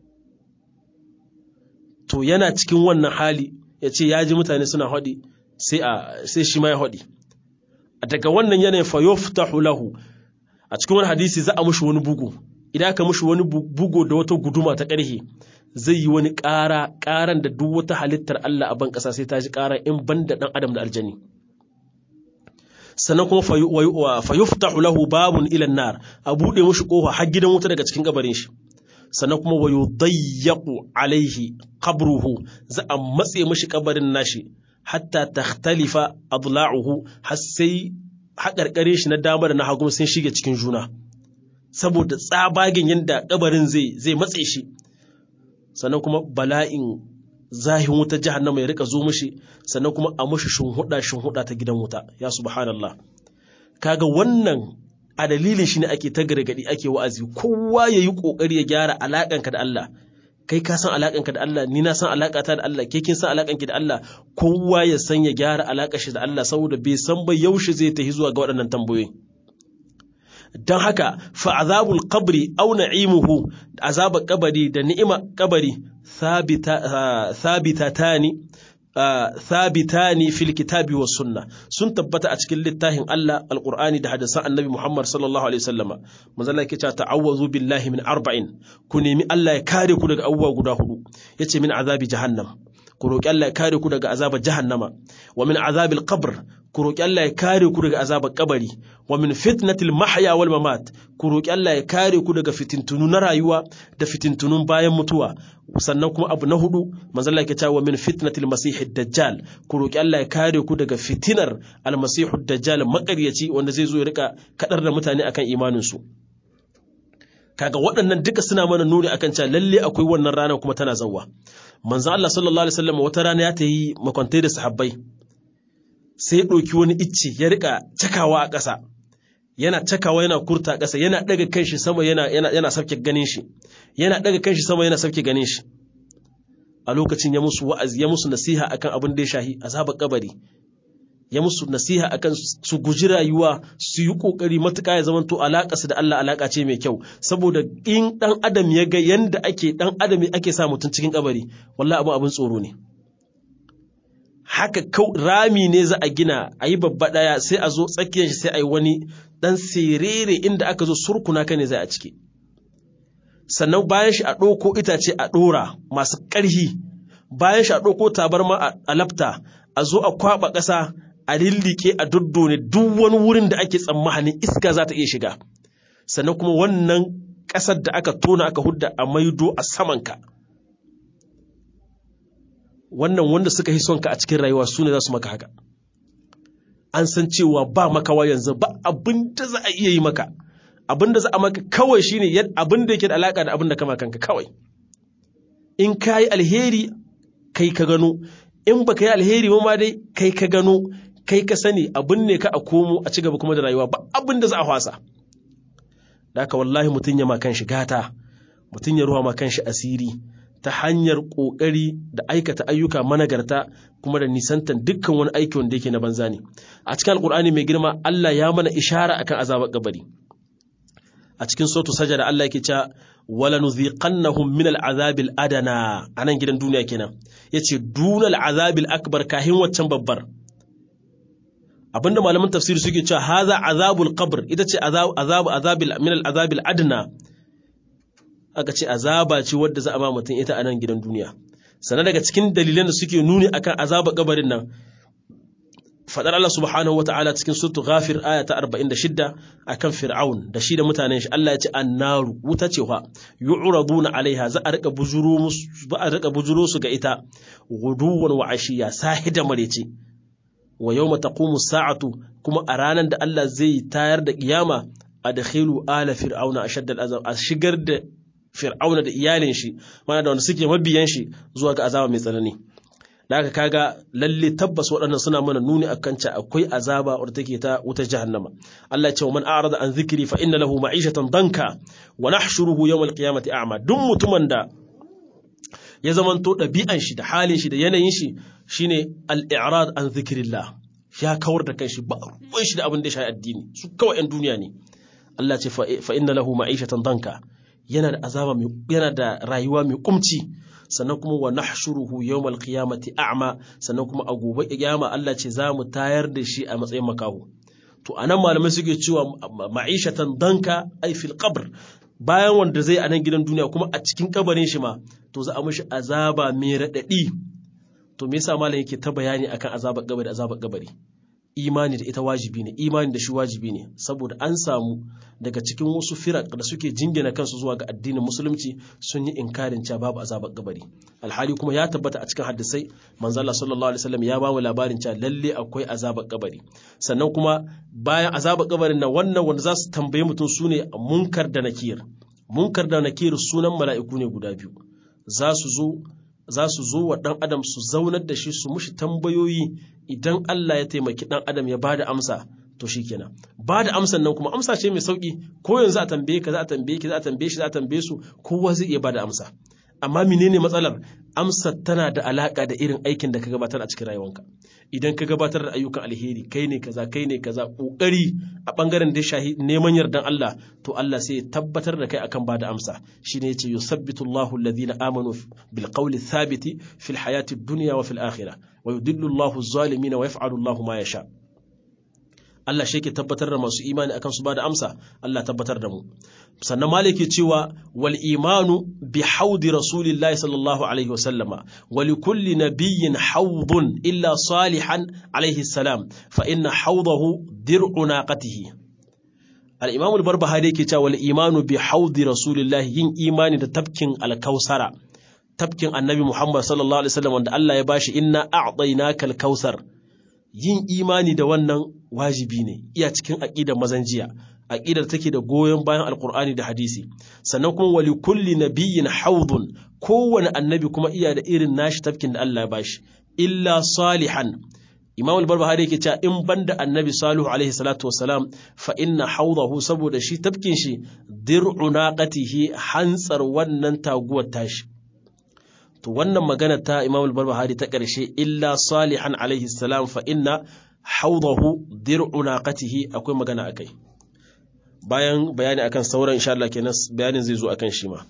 to yana cikin wannan hali ya ce ya ji mutane suna haɗi sai shi ma ya haɗi daga wannan yanayin fa yuftahu lahu a cikin wani hadisi za a mushi wani bugu idan aka mushi wani bugu da wata guduma ta ƙarhe zai yi wani ƙaran da duk wata halittar Allah a ban ƙasa sai ta ji ƙara in ban da ɗan adam da aljani sannan kuma fa yuftahu lahu babun ila nar a buɗe mushi ƙofa har gidan wuta daga cikin kabarin shi sannan kuma wa yudayyaqu alaihi qabruhu za a matse mushi kabarin nashi hatta takhtalifa adla'uhu har sai haƙarƙare shi na dama da na hagu sun shige cikin juna saboda tsabagen yadda kabarin zai matse shi sannan kuma bala'in zahin wuta jahannama ya rika zo mishi sannan kuma a mishi shinhuda ta gidan wuta ya subhanallah kaga wannan a dalilin shi ne ake ta gargadi ake wa'azi kowa yayi kokari ya gyara alakanka da Allah kai ka san alakanka da Allah ni na san alakata da Allah ke kin san alakanki da Allah kowa ya san ya gyara alakar shi da Allah saboda bai san ba yaushe zai tafi zuwa ga waɗannan tambayoyi dan haka fa azabul qabri aw na'imuhu azabar kabari da ni'ima kabari thabitani fil kitabi was sunna sun tabbata a cikin littafin Allah alqur'ani da hadisan annabi Muhammad sallallahu alaihi wasallama manzo Allah yake cewa ta'awwazu billahi min arba'in ku nemi Allah ya kare ku daga abubuwa guda hudu yace min azabi jahannam ku roki Allah ya kare ku daga azabar jahannama wa min azabil qabr ku roki Allah ya kare ku daga azabar kabari wa min fitnatil mahya wal mamat ku roki Allah ya kare ku daga fitintunu na rayuwa da fitintunun bayan mutuwa sannan kuma abu na hudu manzo Allah yake cewa min fitnatil masihid dajjal ku roki Allah ya kare ku daga fitinar almasihud dajjal makaryaci wanda zai zo ya rika kadar da mutane akan imanin su kaga waɗannan duka suna mana nuni akan cewa lalle akwai wannan rana kuma tana zawwa manzo Allah sallallahu alaihi wasallam wata rana ya tayi makwantai da sahabbai sai ya ɗauki wani icce ya rika cakawa a ƙasa yana cakawa yana kurta ƙasa yana daga kanshi sama yana sauke ganin shi yana daga kanshi sama yana sauke ganin shi a lokacin ya musu wa'azi ya musu nasiha akan abin da ya shahi azabar kabari ya musu nasiha akan su guji rayuwa su yi kokari matuƙa ya zamanto alaƙa su da Allah alaƙa ce mai kyau saboda in dan adam ya ga yanda dan adam ake sa mutum cikin kabari wallahi abin tsoro ne haka rami ne za a gina a yi babba ɗaya sai a zo tsakiyar shi sai a yi wani ɗan serere inda aka zo surkuna ka ne zai a ciki sannan bayan shi a ɗauko itace a ɗora masu ƙarhi bayan shi a ɗauko tabarma a lafta a zo a kwaɓa ƙasa a lillike a doddone duk wani wurin da ake tsammanin iska za ta iya shiga sannan kuma wannan ƙasar da aka tona aka hudda a maido a samanka wannan wanda suka yi sonka a cikin rayuwa su ne za su maka haka an san cewa ba makawa yanzu ba abin da za a iya yi maka abin da za a maka kawai shine abin da yake da alaka da abin da kama kanka kawai in ka yi alheri kai ka gano in ba ka yi alheri ma dai kai ka gano kai ka sani abin ne ka a komo a ci gaba kuma da rayuwa ba abin da za a fasa da haka wallahi mutum ya ma kanshi gata mutum ya ruwa ma kanshi asiri ta hanyar ƙoƙari da aikata ayyuka managarta kuma da nisantan dukkan wani aiki wanda yake na banza ne a cikin alƙur'ani mai girma Allah ya mana ishara akan azabar kabari a cikin suratul sajda Allah yake cewa wala nuziqannahum min al'azabil adana anan gidan duniya kenan yace dunal azabil akbar kahin waccan babbar abinda malaman tafsiri suke cewa haza azabul qabr ita ce azabil min al'azabil adna aka ce azaba ce wadda za a ba mutum ita a nan gidan duniya sannan daga cikin dalilan da suke nuni akan azaba kabarin nan fadar Allah subhanahu wata'ala cikin suratul ghafir aya ta 46 akan fir'aun da shi da mutanen shi Allah ya ce annaru wuta ce fa yu'raduna alaiha za a rika bujuro su ga ita guduwan wa ashiya sahida marece wa yawma taqumu sa'atu kuma a ranar da Allah zai tayar da kiyama adkhilu ala fir'auna ashadda al'azab a shigar da fir'auna da iyalin shi mana da wanda suke mabiyan shi zuwa ga azaba mai tsanani da haka kaga lalle tabbas waɗannan suna mana nuni akan cewa akwai azaba wadda take ta wutar jahannama Allah ya ce man a'rada an zikri fa inna lahu ma'ishatan danka wa nahshuruhu yawm al-qiyamati a'ma duk mutumin da ya zamanto ɗabi'an shi da halin shi da yanayin shi shine al-i'rad an zikrillah ya kawar da kanshi ba ruwan shi da abin da ya shafi addini su kawai 'yan duniya ne Allah ce fa inna lahu ma'ishatan danka yana da azaba yana da rayuwa mai kumci sannan kuma wa nahshuruhu yawmal qiyamati a'ma sannan kuma a gobe kiyama Allah ce za mu tayar da shi a matsayin makaho to anan malamai suke cewa ma'ishatan danka ay fil qabr bayan wanda zai a nan gidan duniya kuma a cikin kabarin shi ma to za a mishi azaba mai radadi to me yasa malam yake ta bayani akan azabar kabari imani da ita wajibi ne imani da shi wajibi ne saboda an samu daga cikin wasu firak da suke jingina kansu zuwa ga addinin musulunci sun yi inkarin cewa babu azabar kabari alhali kuma ya tabbata a cikin hadisai manzo Allah sallallahu alaihi wasallam ya ba mu labarin cewa lalle akwai azabar kabari sannan kuma bayan azabar kabarin nan wannan wanda za su tambaye mutum sune munkar da nakir sunan mala'iku ne guda biyu za su zo wa ɗan adam su zaunar da shi su mushi tambayoyi idan Allah ya taimaki ɗan adam ya bada amsa to shikenan bada amsan nan kuma amsa ce mai sauki ko yanzu a tambaye ka za a tambaye ki za a tambaye shi za a tambaye su kowa zai iya bada amsa amma menene matsalar amsar tana da alaka da irin aikin da ka gabatar a cikin rayuwanka idan ka gabatar da ayyukan alheri kai ne kaza kokari a bangaren da shahi neman yardan Allah to Allah sai ya tabbatar da kai akan bada amsa shine yace yusabbitu Allahu alladhina amanu bil qawli thabiti fil hayati dunya wa fil akhirah wa yudillu Allahu az-zalimin wa yaf'alu Allahu ma yasha Allah shi ke tabbatar da masu imani akan su ba da amsa, Allah tabbatar da mu. Sannan maliki cewa wal imanu bi haudi rasulillahi sallallahu alaihi wasallama wa li kulli nabiyyin haudun illa salihan alaihi salam fa inna haudahu dir'u naqatihi. Al-Imam al-Barbahari yake cewa wal imanu bi haudi rasulillahi, yin imani da tafkin al-Kausara, tafkin Annabi Muhammad sallallahu alaihi wasallam wanda Allah ya bashi inna a'tainaka al-Kausar. Yin imani da wannan wajibi ne, iya cikin aqidar mazanjiya, aqidar take da goyon bayan alqur'ani da hadisi. Sannan kuma wali kulli nabiyyin haudun, kowane annabi kuma iya da irin nashi tafkin da Allah ya bashi, illa salihan. Imam al-Barbahari yake cewa in banda annabi Salihu alaihi salatu wassalam fa inna haudahu, saboda shi tafkin shi dir'u naqatihi, hantsar wannan taguwar tashi. To wannan magana ta Imam al-Barbahari ta ƙarshe illa salihan alaihi salam fa inna haudahu dir'u naqatihi, akwai magana akai. Bayan bayani akan sauran insha Allah kenan bayanin zai zo akan shi ma.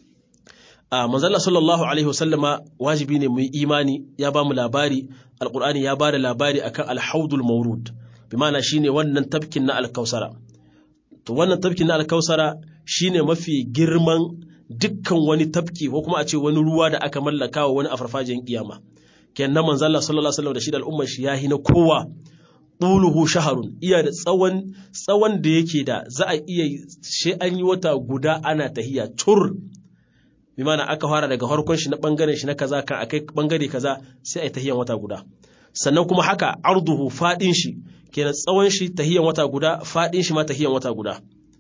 Manzo Allah sallallahu alaihi wasallama wajibi ne mu yi imani, ya ba mu labari, alqur'ani ya ba da labari akan al-haudul mawrud, bi ma'ana shine wannan tafkin na al-Kausara. To wannan tafkin na al-Kausara shine mafi girman dukkan wani tafki ko kuma a ce wani ruwa da aka mallaka wa wani a farfajiyar kiyama. Kenan manzo Allah sallallahu alaihi wasallam da shi da al'ummar shi yahi na kowa. Tuluhu shaharun, iya da tsawon da yake da za a iya shi an yi wata guda ana tahiya tur. Bi mana aka fara daga harkon shi na bangaren shi na kaza kan akai bangare kaza sai a yi tahiyan wata guda. Sannan kuma haka arduhu, fadin shi kenan tsawon shi tahiyan wata guda, fadin shi ma tahiyan wata guda.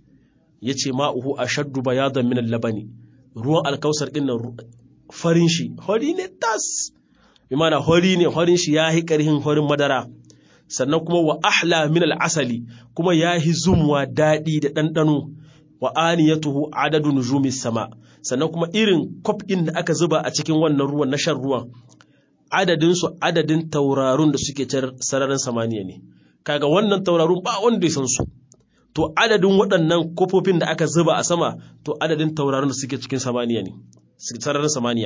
Yace ma'uhu ashaddu bayadan min al-labani, ruwan alkausar din nan farin shi hori ne tas, bi mana hori ne, horin shi yahi karhin horin madara. Sannan kuma wa ahla min al-asali, kuma yahi zumwa dadi da dandano. Wa aniyatuhu adadu nujumis sama, sannan kuma irin kwaf din da aka zuba a cikin wannan ruwan na shan ruwan, adadin su adadin taurarun da suke sararin samaniya ne. Kaga wannan taurarun ba wanda ya san su, to adadin waɗannan kofofin da aka zuba a sama, to adadin tauraron da suke cikin samaniya ne, sararin samaniya.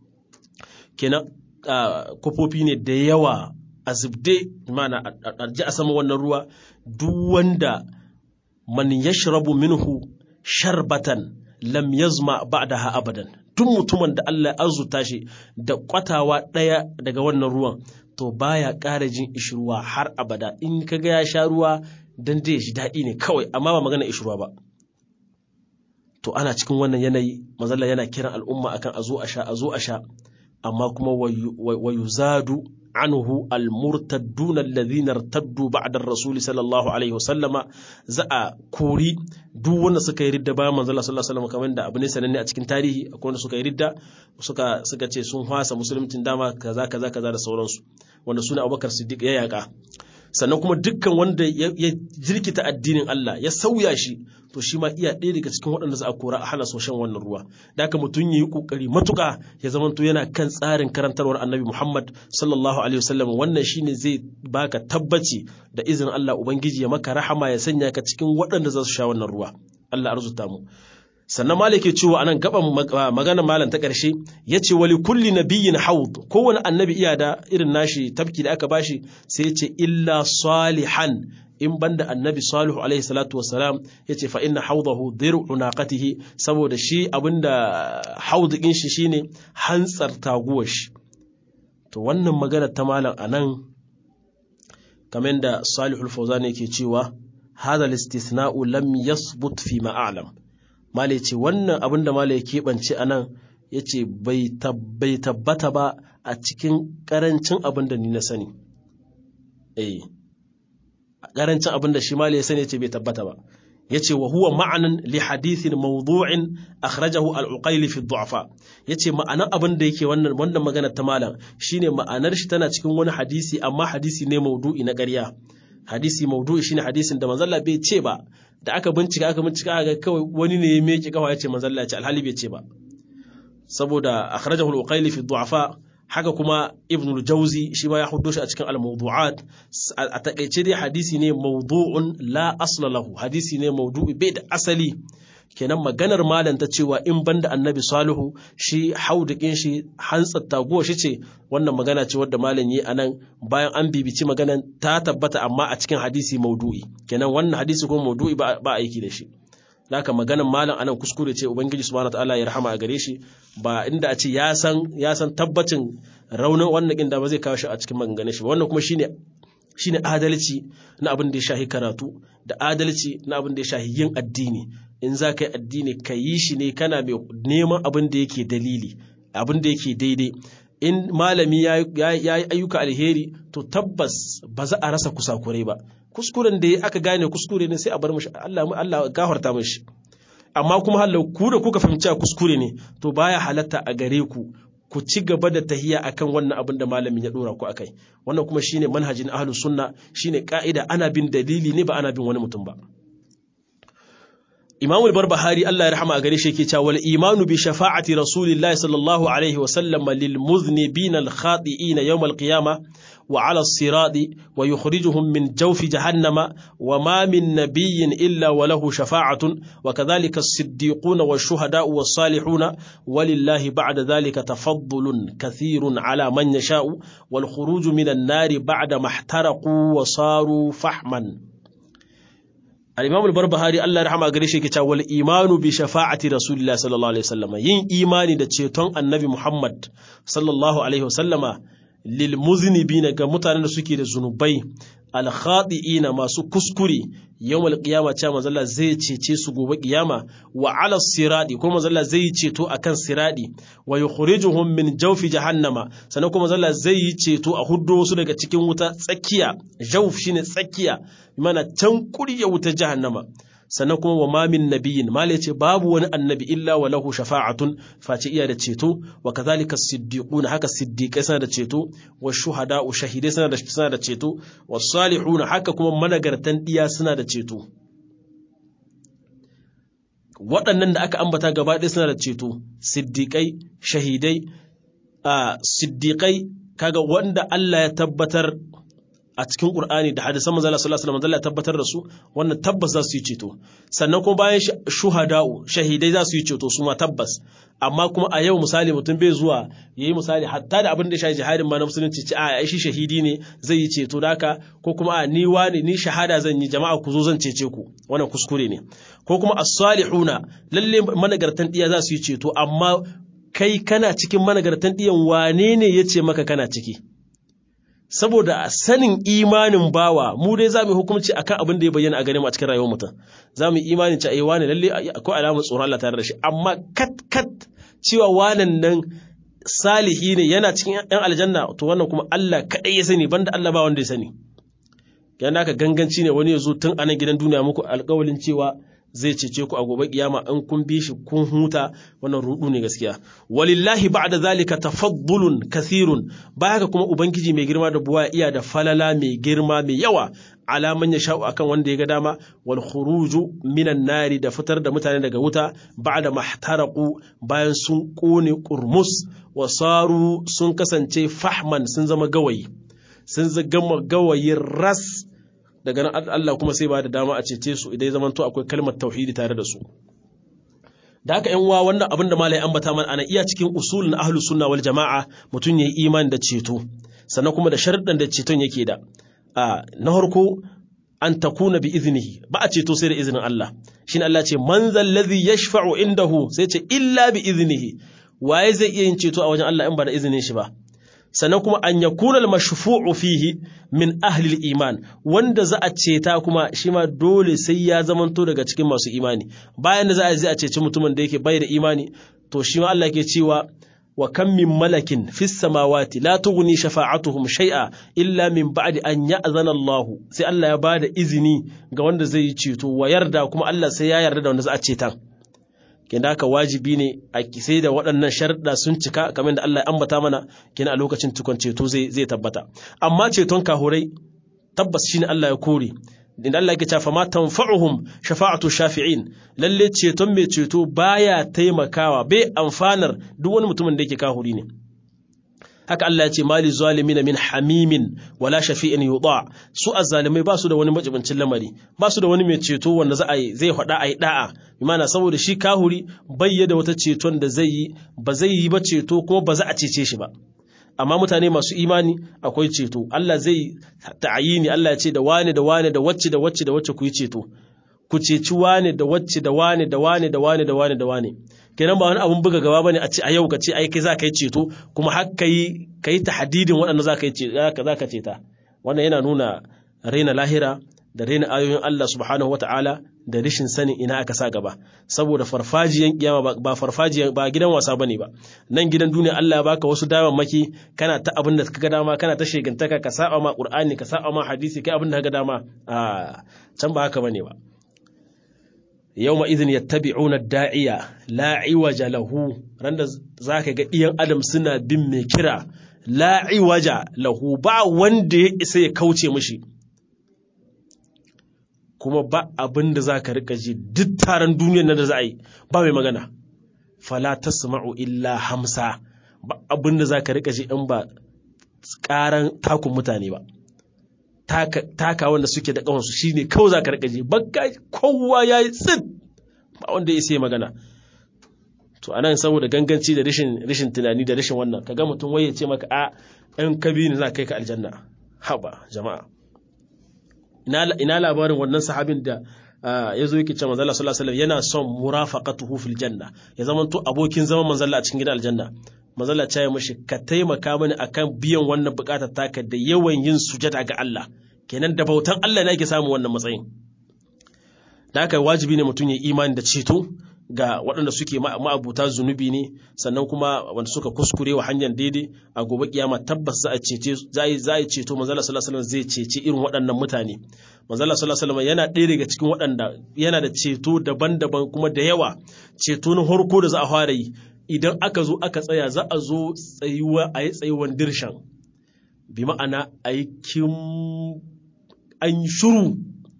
Kenan kofofi ne da yawa a zubde, mana a ji a sama wannan ruwa. Duk wanda man yashrabu minhu sharbatan lam yazma ba'daha abadan, duk mutumin da Allah ya arzuta shi da kwatawa ɗaya daga wannan ruwan, to baya ƙara jin ishruwa har abada. In kaga ya sha ruwa dan dai shi daɗi ne kawai, amma ba magana ishruwa ba. To ana cikin wannan yanayi, manzo Allah yana kiran al'umma akan a zo a sha, amma kuma wayuzadu anhu al-murtaddun alladhina irtaddu ba'da ar-rasul sallallahu alaihi wasallama, za a kori duk wanda suka yi ridda bayan manzo Allah sallallahu alaihi wasallam, kamar da abu ne sananne a cikin tarihi. Akwai wanda suka yi ridda, suka ce sun hwasa musulmin dama kaza da sauransu, wanda suna Abubakar Siddiq ya yaka. Sannan kuma dukkan wanda ya jirkita addinin Allah ya sauya shi, to shi ma iya ɗaya daga cikin waɗanda za a kora a hana shan wannan ruwa. Da haka mutum ya yi ƙoƙari matuƙa ya zamanto yana kan tsarin karantarwar Annabi Muhammad sallallahu alaihi wasallam. Wannan shine zai baka tabbaci da izinin Allah Ubangiji ya maka rahama, ya sanya ka cikin waɗanda za su sha wannan ruwa. Allah arzuta mu. Sannan malike cewa anan gaban maganar malam ta ƙarshe yace wali kulli nabiyyin haud, kowane annabi iya da irin nashi tafki da aka bashi, sai yace illa salihan, in banda annabi Salihu alaihi salatu wassalam, yace fa inna haudahu dir'u naqatihi, saboda shi abinda haudin shi shine hantsar taguwar shi. To wannan magana ta malam anan, kamar da Salihul Fawzan yake cewa hadha al-istithna'u lam yathbut fi ma a'lam. Malai ce wannan abin da Malai ya keɓance a nan, ya ce bai tabbata ba a cikin ƙarancin abin da ni na sani. Ƙarancin abin da shi Malai ya sani ya ce bai tabbata ba. Ya ce wa huwa ma'anan li hadithin mawdu'in akhrajahu al-Uqayli fi du'afa. Ya ce ma'anar abin da yake wannan magana ta malam shine ma'anar shi tana cikin wani hadisi, amma hadisi ne mawdu'i na ƙarya. Hadisi mawdu'i shine hadisin da manzo Allah bai ce ba, da aka bincika aka ga kawai wani ne ya meke kafa ya ce manzo Allah ya ce, alhali bai ce ba. Saboda akhrajahu al-Uqayli fi du'afa, haka kuma Ibn al-Jawzi shi ma ya hudo shi a cikin al-mawdu'at. A takeice dai hadisi ne mawdu'un la asla lahu, hadisi ne mawdu'i bai da asali. kenan maganar malam ta cewa in banda annabi salihu shi haudukin shi hantsar taguwa shi ce, wannan magana ce wadda malam yi anan bayan an bibici maganan ta tabbata amma a cikin hadisi maudu'i, kenan wannan hadisi kuma maudu'i ba aiki da shi. Haka maganan malam anan kuskure ce, ubangiji subhanahu wataala ya rahama a gare shi, ba inda a ce ya san tabbacin raunin wannan inda ba zai kawo shi a cikin maganganun shi. Wannan kuma shine adalci na abin da ya shahi karatu da adalci na abin da ya shahi yin addini. In za ka yi addini ka yi shi ne kana mai neman abin da yake dalili, abin da yake daidai. In malami ya yi ayyuka alheri to tabbas ba za a rasa kusakurai ba. Kuskuren da aka gane kuskure ne sai a bar mashi, Allah gafarta mashi. Amma kuma halau ku da kuka fahimci kuskure ne to baya halatta a gare ku ci gaba da tahiya akan wannan abin da malamin ya dora ku akai. Wannan kuma shine manhajin ahlus sunna, shine ka'ida, ana bin dalili ne ba ana bin wani mutum ba. Imam al-Barbahari Allah ya rahama a gare shi yake cewa wal imanu bi shafa'ati rasulillahi sallallahu alaihi wa sallam lil muznibina al khati'ina yawm al qiyamah wa 'ala as-sirati wa yukhrijuhum min jawfi jahannama wa ma min nabiyyin illa wa lahu shafa'atun wa kadhalika as-siddiquna wash-shuhada'u was-salihuna walillahi ba'da dhalika tafaddulun kathirun 'ala man yasha'u wal khuruju min an-nari ba'da mahtaraqu wa saru fahman. Al-Imam al-Barbahari Allah ya rahama gare shi yake cewa wal imanu bi shafa'ati Rasulillah sallallahu alaihi wasallama, yin imani da ceton Annabi Muhammad sallallahu alaihi wasallama lil muznibina ga mutanen da suke da zunubai, al khati'ina masu kuskure, yawmal qiyama cha manzo Allah zai cece su gobe kiyama, wa ala siradi kuma manzo Allah zai ceto akan siradi, wa yukhrijuhum min jawfi jahannama, sannan kuma manzo Allah zai yi ceto a huddo su daga cikin wuta tsakiya. Jawf shine tsakiya, mana can kurya wuta jahannama. Sannan kuma wa mamin nabiyin, mala yace babu wani annabi illa wa lahu shafa'atun, face iya da ceto, wa kadhalika siddiquna, haka siddiqai suna da ceto, wa shuhada'u shahidai suna da ceto, wa salihuna haka kuma managartan diya suna da ceto. Waɗannan da aka ambata gaba ɗaya suna da ceto, siddiqai, shahidai, siddiqai kaga wanda Allah ya tabbatar a cikin Qur'ani da hadisan manzo Allah sallallahu alaihi wasallam ya tabbatar da su, wannan tabbas za su yi ceto. Sannan kuma bayan shuhada'u shahidai za su yi ceto su ma tabbas. Amma kuma a yau misali mutum bai zuwa yayi misali hatta da abin da shi jihadin ma na musulunci ce a shi shahidi ne zai yi ceto daka, ko kuma a ni wani ni shahada zan yi jama'a ku zo zan cece ku, wannan kuskure ne. Ko kuma as-salihuna lalle managartan diya za su yi ceto, amma kai kana cikin managartan diyan wane ne yace maka kana ciki? Saboda sanin imanin bawa mu dai za mu hukunci akan abin da ya bayyana a gare mu a cikin rayuwar mutum. Za mu imanin cewa ai wane lalle akwai alamar tsoron Allah tare da shi, amma kat cewa wanan nan salihi ne yana cikin ɗan aljanna, to wannan kuma Allah kaɗai ya sani, banda Allah ba wanda ya sani. Yana haka ganganci ne wani ya zo tun anan gidan duniya muku alƙawalin cewa zai cece ku a gobe kiyama in kun bi shi kun huta, wannan rudu ne gaskiya. Walillahi ba'da zalika tafaddulun kathirun, baya ga kuma ubangiji mai girma da buwa iya da falala mai girma mai yawa, ala man yasha'u akan wanda ya ga dama, wal khuruju minan nari da fitar da mutane daga wuta, ba'da mahtaraqu bayan sun kone kurmus, wasaru sun kasance fahman sun zama gawayi, sun zama gawayin ras. Daga nan Allah kuma sai ba da dama a cece su idan zamanto akwai kalmar tauhidi tare da su. Da haka ƴan uwa, wannan abin da malai ambata mana ana iya cikin usulun ahlus sunna wal jama'a, mutun yayi imani da ceto, sannan kuma da sharuɗan da ceton yake da. Na farko an takuna bi iznihi, ba a ceto sai da izinin Allah. Shine Allah ce man zal ladhi yashfa'u indahu, sai ce illa bi iznihi, waye zai iya yin ceto a wajen Allah in ba da izinin shi ba. Sannan kuma an yakuna al-mashfu'u fihi min ahli al-iman, wanda za a ceta kuma shi ma dole sai ya zamanto daga cikin masu imani. Bayan da za a ceci mutumin da yake bai da imani, to shi ma Allah yake cewa wa kam min malakin fis samawati la tughni shafa'atuhum shay'a illa min ba'di an ya'zana Allah, sai Allah ya bada izini ga wanda zai yi ceto, wa yarda kuma Allah sai ya yarda da wanda za a ceta. Kina haka wajibi ne a sai da waɗannan sharuɗa sun cika kamar da Allah ya ambata mana, kina a lokacin tukun ceto zai tabbata. Amma ceton kahurai tabbas shine Allah ya kore. Inda Allah yake cewa ma tanfa'uhum shafa'atu shafi'in, lalle ceton mai ceto baya taimakawa, bai amfanar duk wani mutumin da yake kahuri ne. Haka Allah ya ce mali zalimin min hamimin wala shafi'in yuda, su azzalimai ba su da wani majibincin lamari, ba su da wani mai ceto wanda zai faɗa ayi da'a, imana saboda shi kahuri bayyada wata ceton da zai yi ba zai yi ba ceto kuma ba za a cece shi ba amma mutane masu imani akwai ceto Allah zai ta'ayini Allah ya ce da wane da wane da wacce da wacce da wacce ku yi ceto ku ceci wane da wacce da wane da wane da wane da wane da wane kenan ba wani abun buga gaba bane a ce a yau ka ce ai kai za ka yi ceto kuma har kai tahdidin waɗanda za ka ceta wannan yana nuna raina lahira da raina ayoyin Allah subhanahu wataala da rishin sanin ina aka sa gaba saboda farfajiyan kiyama ba farfajiyan ba gidan wasa bane ba nan gidan duniya Allah ya baka wasu damammaki kana ta abin da kaga dama kana ta shegantaka ka saba ma Qur'ani ka saba ma hadisi kai abin da kaga dama can ba haka bane ba yawma idhin yattabi'una ad-da'iya la iwaja lahu randa zaka ga iyan adam suna bin mai kira la iwaja lahu ba wanda ya isa ya kauce mishi kuma ba abin da za ka riƙa ji duk taron duniyar nan da za a yi ba mai magana fala tasma'u illa hamsa ba abin da za ka riƙa ji in ba ƙaran takun mutane ba taka wanda suke da ƙawansu shi ne kawai za ka riƙa ji baka kowa ya yi tsid ba wanda ya sai magana to anan saboda ganganci da rashin tunani da rashin wannan kaga mutum waye ce maka a ɗan kabini za kai ka aljanna haba jama'a ina labarin wannan sahabin da ya zo yake ce manzo Allah sallallahu alaihi wasallam yana son murafaqatuhu fil janna ya zama to abokin zaman manzo Allah a cikin gidan aljanna manzo Allah ya mishi ka taimaka mani akan biyan wannan bukatar taka da yawan yin sujada ga Allah kenan da bautan Allah ne yake samu wannan matsayin da haka wajibi ne mutum ya imani da ceto ga waɗanda suke ma'abuta zunubi ne sannan kuma wanda suka kuskure wa hanyar daidai a gobe kiyama tabbas za a ceto manzo Allah sallallahu alaihi wasallam zai cece irin waɗannan mutane manzo Allah sallallahu alaihi wasallam yana ɗaya daga cikin waɗanda yana da ceto daban-daban kuma da yawa ceto na farko da za a fara yi idan aka zo aka tsaya za a zo tsayuwan dirshan bi ma'ana an shuru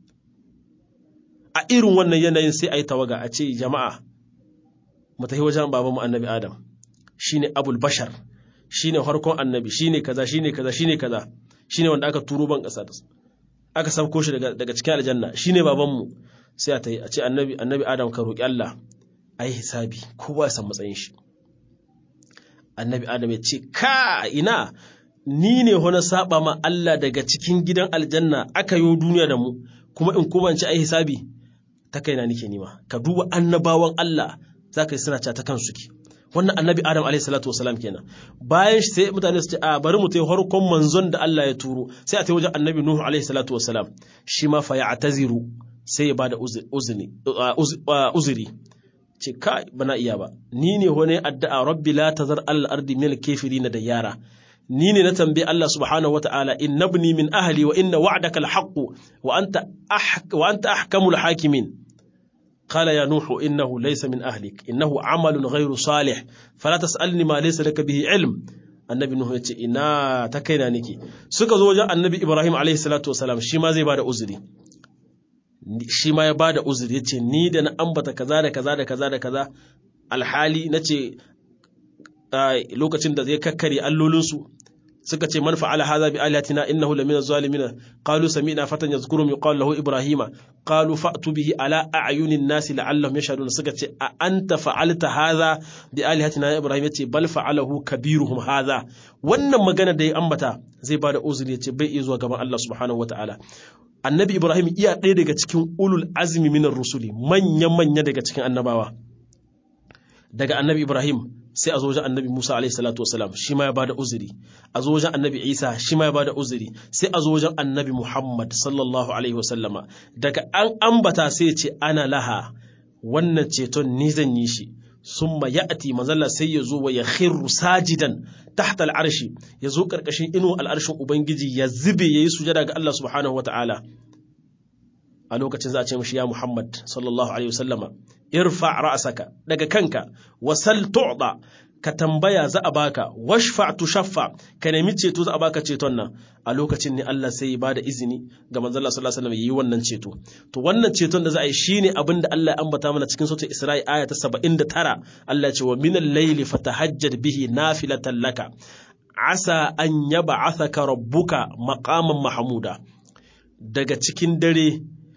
a irin wannan yanayin sai a yi tawaga a ce jama'a mu tafi wajen babanmu annabi Adam shine abul bashar shine harkon annabi shine kaza shine kaza shine kaza shine wanda aka turo ban kasa aka sauko shi daga cikin aljanna shine babanmu sai a tayi a ce annabi Adam ka roki Allah ai hisabi kowa ya san matsayin shi annabi Adam ya ce ka ina ni ne hona saba ma Allah daga cikin gidan aljanna aka yi duniya da mu kuma in kuma ci ai hisabi ta kaina nake nima ka duba annabawan Allah zaka yi suna ta kansu ki wannan annabi Adam alayhi salatu wasalam kenan bayan shi sai mutane su ce a bari mu tayi harkon manzon da Allah ya turo sai a tayi wajen annabi Nuhu alayhi salatu wasalam shi ma fa ya'taziru sai ya bada uzuri ce kai bana iya ba ni ne wani addu'a rabbi la tazar al-ardi min al-kafirin da yara ni ne na tambaye Allah subhanahu wata'ala innabni min ahli wa inna wa'daka al-haqq wa anta ahkamul hakimin qala ya nuhu innahu laysa min ahlik innahu amalun ghayru salih fala tas'alni ma laysa laka bihi ilm annabi nuhu yace ina ta kaina nake suka zo wajen annabi ibrahim alayhi salatu wasalam shi ma zai bada uzuri shi ma ya bada uzuri yace ni da na ambata kaza da kaza da kaza da kaza alhali nace lokacin da zai kakkare allolinsu suka ce man fa'ala hadha bi alihatina innahu lamina zalimin qalu sami'na fatan yazkurum yuqalu lahu ibrahima qalu fa'tu bihi ala a'yunin nas la'allahum yashhadun suka ce a anta fa'alta hadha bi alihatina ya ibrahim yace bal fa'alahu kabiruhum hadha wannan magana da ya ambata zai bada uzuri yace bai iya zuwa gaban Allah subhanahu wataala annabi ibrahim iya ɗaya daga cikin ulul azmi minar rusuli manya daga cikin annabawa daga annabi ibrahim sai a zo wajen annabi Musa alaihi salatu wasalam shi ma ya bada uzuri a zo wajen annabi Isa shi ma ya bada uzuri sai a zo wajen annabi Muhammad sallallahu alaihi wasallama daga an ambata sai ya ce ana laha wannan ceton ni zan yi shi summa ya'ti manzalla sai ya zo wa ya khirru sajidan tahta al'arshi ya zo karkashin inu al'arshin ubangiji ya zube yayi sujada ga Allah subhanahu wataala a lokacin za a ce mishi ya Muhammad sallallahu alaihi wasallama irfa ra'saka daga kanka wasal tu'da ka tambaya za a baka washfa tushaffa ka nemi ceto za a baka ceton nan a lokacin ne Allah sai ya bada izini ga manzon Allah sallallahu alaihi wasallam yayi wannan ceto to wannan ceton da za a yi shine abinda Allah ya ambata mana cikin suratul Isra'i aya ta 79 Allah ya ce wa minal layli fatahajjad bihi nafilatan laka asa an yab'athaka rabbuka maqaman mahmuda daga cikin dare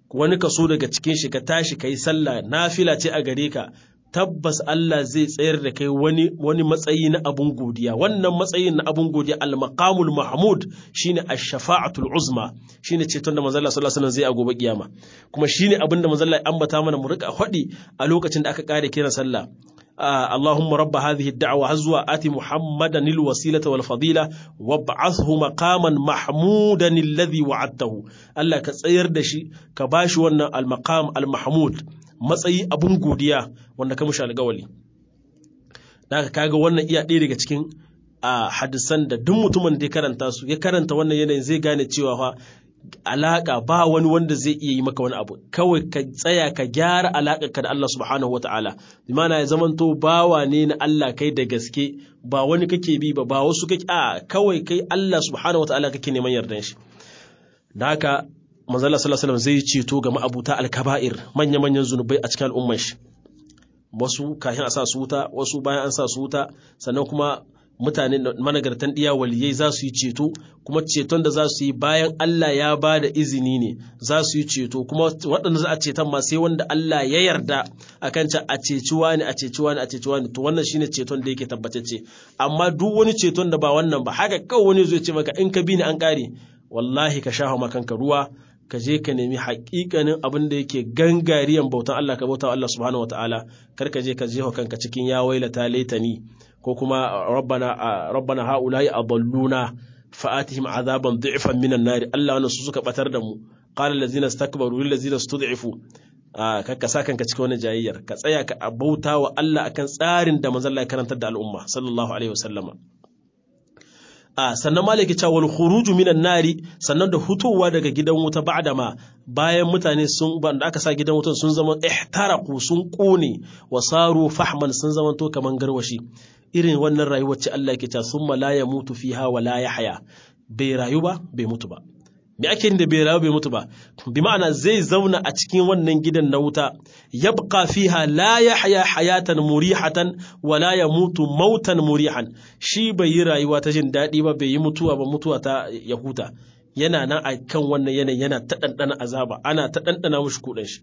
wani kaso daga cikin shi ka tashi kai sallah nafila ce a gare ka, tabbas Allah zai tsayar da kai wani matsayi na abun godiya. Wannan matsayin na abun godiya al-maqamul mahmud shine ash-shafa'atul uzma, shine ceton da manzo Allah sallallahu alaihi wasallam zai a gobe kiyama, kuma shine abin da manzo Allah ya ambata mana mu rika faɗi a lokacin da aka kare kiran sallah. اللهم رب هذه الدعوة هزوا آتي محمدا الوسيلة والفضيلة وابعثه مقاما محمودا الذي وعدته. الله كتسير دشي كباش وانا المقام المحمود matsayi abun godiya wanda ka mushi alƙawali. Daga kaga wannan iya ɗaya daga cikin hadisan da duk mutumin da ya karanta su, ya karanta wannan yanayin zai gane cewa fa alaka ba wani wanda zai iya yi maka wani abu, kawai ka tsaya ka gyara alaƙarka da Allah subhanahu wata'ala, bimana ya zamanto bawa ne na Allah kai da gaske, ba wani kake bi ba wasu kake, kawai kai Allah subhanahu wata'ala kake neman yardan shi. Da haka manzo Allah sallallahu alaihi wasallam zai ceto ga ma'abuta al-kaba'ir, manya-manyan zunubai a cikin al'ummar shi, wasu kafin a sa su wuta, wasu bayan an sa su wuta, sannan kuma mutane managartan diya waliyai za su yi ceto, kuma ceton da za su yi bayan Allah ya ba da izini ne za su yi ceto, kuma waɗanda za a ceton ma sai wanda Allah ya yarda akan can a ceci wani a ceci wani a ceci wani, to wannan shine ceton da yake tabbatacce. Amma duk wani ceton da ba wannan ba, haka kawai wani zai ce maka in ka bi ni an ƙare, wallahi ka shafa makanka ruwa, ka je ka nemi haƙiƙanin abin da yake gangariyan bautan Allah, ka bauta Allah subhanahu wataala, kar ka je ka jefa kanka cikin ya wailata laitani, ko kuma rabbana haula'i adalluna fa'atihim azaban dhi'fan minan nar. Allah wannan su suka batar da mu, qala allazina istakbaru lil ladzina istud'ifu. Ka sa kanka cikin wannan jayayyar, ka tsaya ka bauta wa Allah akan tsarin da manzon Allah ya karantar da al'umma sallallahu alaihi wasallama. Sannan malaki cewa wal khuruju minan nari, sannan da hutowa daga gidan wuta ba'da ma, bayan mutane sun da aka sa gidan wutan sun zama ihtaraku, sun kone, wasaru fahman, sun zama to kaman garwashi. Irin wannan rayuwar ce Allah yake cewa summa la yamutu fiha wa la yahya, bai rayu ba bai mutu ba. Me ake da bai rayu bai mutu ba? Bi ma'ana zai zauna a cikin wannan gidan na wuta, yabqa fiha la yahya hayatan murihatan wa la yamutu mautan murihan. Shi bai yi rayuwa ta jin daɗi ba, bai yi mutuwa ba mutuwa ta ya huta. Yana nan a kan wannan yanayi, yana ta ɗanɗana azaba, ana ta ɗanɗana mushi kuɗin shi.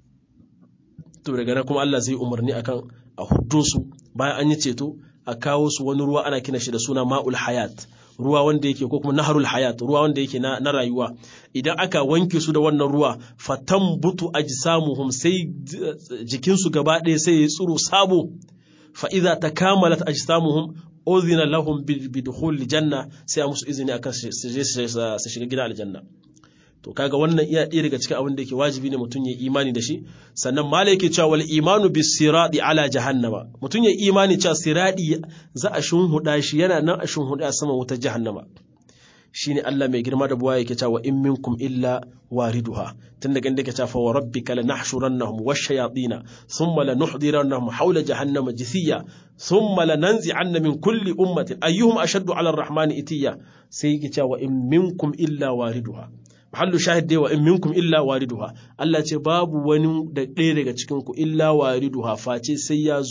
To daga nan kuma Allah zai umarni akan a huddo su, bayan an yi ceto a kawo su wani ruwa ana kina shi da suna ma'ul hayat, ruwa wanda yake, ko kuma naharul hayat, ruwa wanda yake na rayuwa. Idan aka wanke su da wannan ruwa, fatambutu ajsamuhum, sai jikinsu gaba ɗaya sai ya tsiro sabo. Fa idza takamalat ajsamuhum udhina lahum bidukhul janna, sai a musu izini akan su shiga gidan aljanna. To kaga wannan iya ɗaya daga cikin abin da yake wajibi ne mutum ya imani da shi. Sannan mala yake cewa wal imanu bis sirati ala jahannama, mutum ya imani cewa sirati za a shunhuda shi, yana nan a shunhuda a saman wutar jahannama. Shine Allah mai girma da buwa yake cewa in minkum illa wariduha, tun daga inda yake cewa wa rabbika lanahshurannahum wash-shayatin thumma lanuhdirannahum hawla jahannama jithiya thumma lananzi'anna min kulli ummatin ayyuhum ashaddu 'ala ar-rahmani itiya. Sai yake cewa in minkum illa wariduha, mahallu shahid dai wa in minkum illa wariduha. Allah ce babu wani da ɗaya daga cikin ku illa wariduha, face sai ya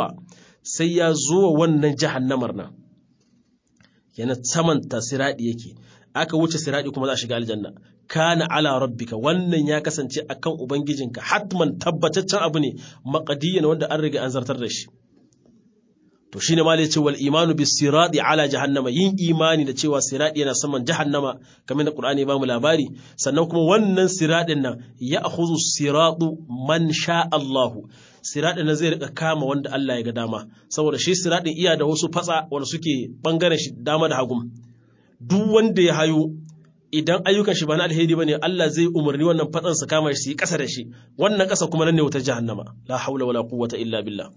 zuwa wannan jahannamar nan. Yana samanta siradi yake, aka wuce siradi kuma za a shiga aljanna. Kana ala rabbika, wannan ya kasance akan ubangijinka hatman tabbataccen abu ne, maqdiyan wanda an riga an zartar da shi. To shine ma yace wal imanu bis sirati ala jahannama, yin imani da cewa sirati yana saman jahannama kamar da Qur'ani ba mu labari. Sannan kuma wannan siradin nan ya akhudhu siratu man sha Allah, siradin nan zai rika kama wanda Allah ya ga dama, saboda shi siradin iya da wasu fatsa wanda suke bangaren shi dama da hagum. Duk wanda ya hayo, idan ayyukan shi ba na alheri bane, Allah zai umarni wannan fatsan su kama shi su yi kasa da shi, wannan kasa kuma nan ne wutar jahannama. La haula wala quwwata illa billah.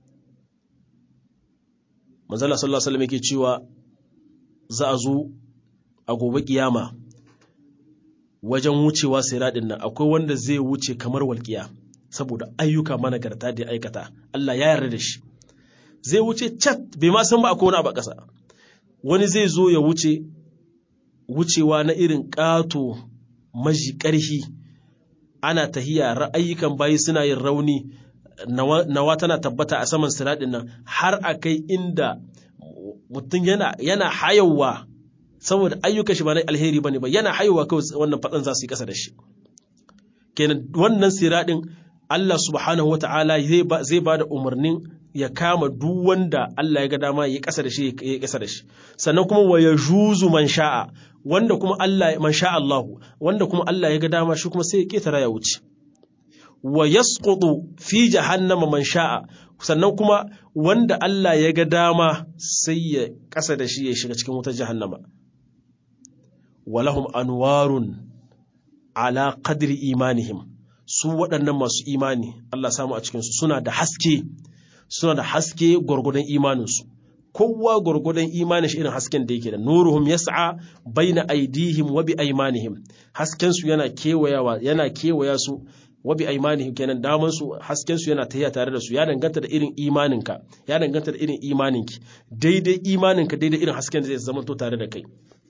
Manzala sallallahu alaihi wasallam yake cewa za a zo a gobe kiyama wajen wucewa siradin nan, akwai wanda zai wuce kamar walƙiya saboda ayyuka managarta da ya aikata, Allah ya yarda da shi. Zai wuce cat, bai ma san ba akwai wani abu a ƙasa. Wani zai zo ya wucewa na irin ƙato maji ƙarfi, ana tahiya, ra'ayyukan bayi suna yin rauni, nawa tana tabbata a saman siradin nan, har a kai inda mutum yana hayawa, saboda ayyukan shi ba na alheri bane ba, yana hayawa kawai wannan fadan za su yi kasa da shi. kenan wannan siradin Allah subhanahu wata'ala zai ba da umarnin ya kama duk wanda Allah ya ga dama ya kasa da shi ya kasa da shi, sannan kuma wa yajuzu man sha'a, wanda kuma Allah man sha Allah, wanda kuma Allah ya ga dama shi kuma sai ya ketara ya wuce. Wa yasqutu fi jahannama man sha'a, sannan kuma wanda Allah ya ga dama sai ya kasa da shi ya shiga cikin wutar jahannama. Walahum anwarun ala qadri imanihim, su waɗannan masu imani Allah samu a cikinsu suna da haske gwargwadon imaninsu, kowa gwargwadon imanin shi irin hasken da yake da. Nuruhum yas'a baina aidihim wa bi aymanihim, hasken su yana kewaya su wa bi aymanihim, kenan daman su hasken su yana tafiya tare da su, ya danganta da irin imaninka, ya danganta da irin imaninki, daidai imaninka daidai irin hasken da zai zama to tare da kai.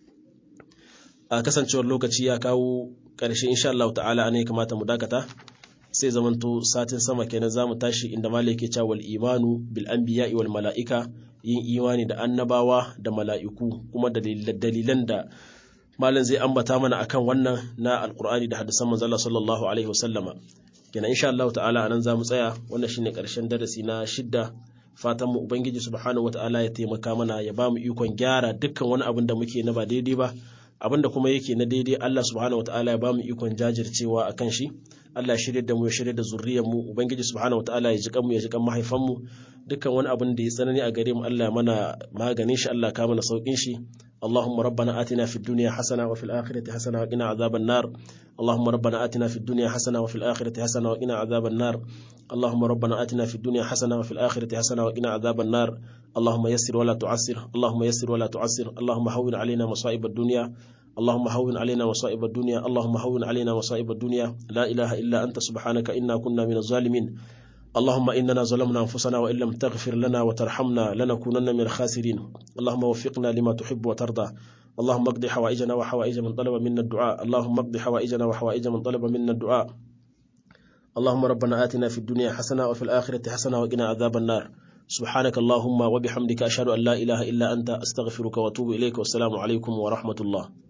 A kasancewar lokaci ya kawo ƙarshe, insha Allah ta'ala ne kamata mu dakata, sai zamanto satin sama kenan zamu tashi inda malai yake cewa wal imanu bil anbiya'i wal mala'ika, yin imani da annabawa da mala'iku, kuma dalilan da malam zai ambata mana akan wannan na alqur'ani da hadisan manzo Allah sallallahu alaihi wasallama. Kenan insha Allah ta'ala anan zamu tsaya, wannan shine ƙarshen darasi na 6. Fatan mu ubangiji subhanahu wataala ya taimaka mana, ya bamu ikon gyara dukkan wani abin da muke na ba daidai ba, abinda kuma yake na daidai Allah subhanahu wataala ya bamu ikon jajircewa akan shi. Allah shirye da mu, ya shirye da zurriyar mu, ubangiji subhanahu wataala ya jikan mu, ya jikan mahaifan mu, dukkan wani abin da ya tsanani a gare mu Allah mana maganin shi, Allah ka mana saukin shi. Allahumma rabbana atina fid dunya hasana wa fil akhirati hasana wa qina adhaban nar. Allahumma rabbana atina fid dunya hasana wa fil akhirati hasana wa qina adhaban nar. Allahumma rabbana atina fid dunya hasana wa fil akhirati hasana wa qina adhaban nar. Allahumma yassir wa la tu'assir, Allahumma yassir wa la tu'assir, Allahumma hawwin alaina masa'ib ad-dunya, اللهم هون علينا مصائب الدنيا، اللهم هون علينا مصائب الدنيا، لا إله إلا أنت سبحانك إنا كنا من الظالمين. اللهم إننا ظلمنا أنفسنا وإن لم تغفر لنا وترحمنا لنكونن من الخاسرين. اللهم وفقنا لما تحب وترضى. اللهم اقض حوائجنا وحوائج من طلب منا الدعاء، اللهم اقض حوائجنا وحوائج من طلب منا الدعاء. اللهم ربنا آتنا في الدنيا حسنة وفي الآخرة حسنة وقنا عذاب النار. سبحانك اللهم وبحمدك أشهد أن لا إله إلا أنت، أستغفرك وأتوب إليك، والسلام عليكم ورحمة الله.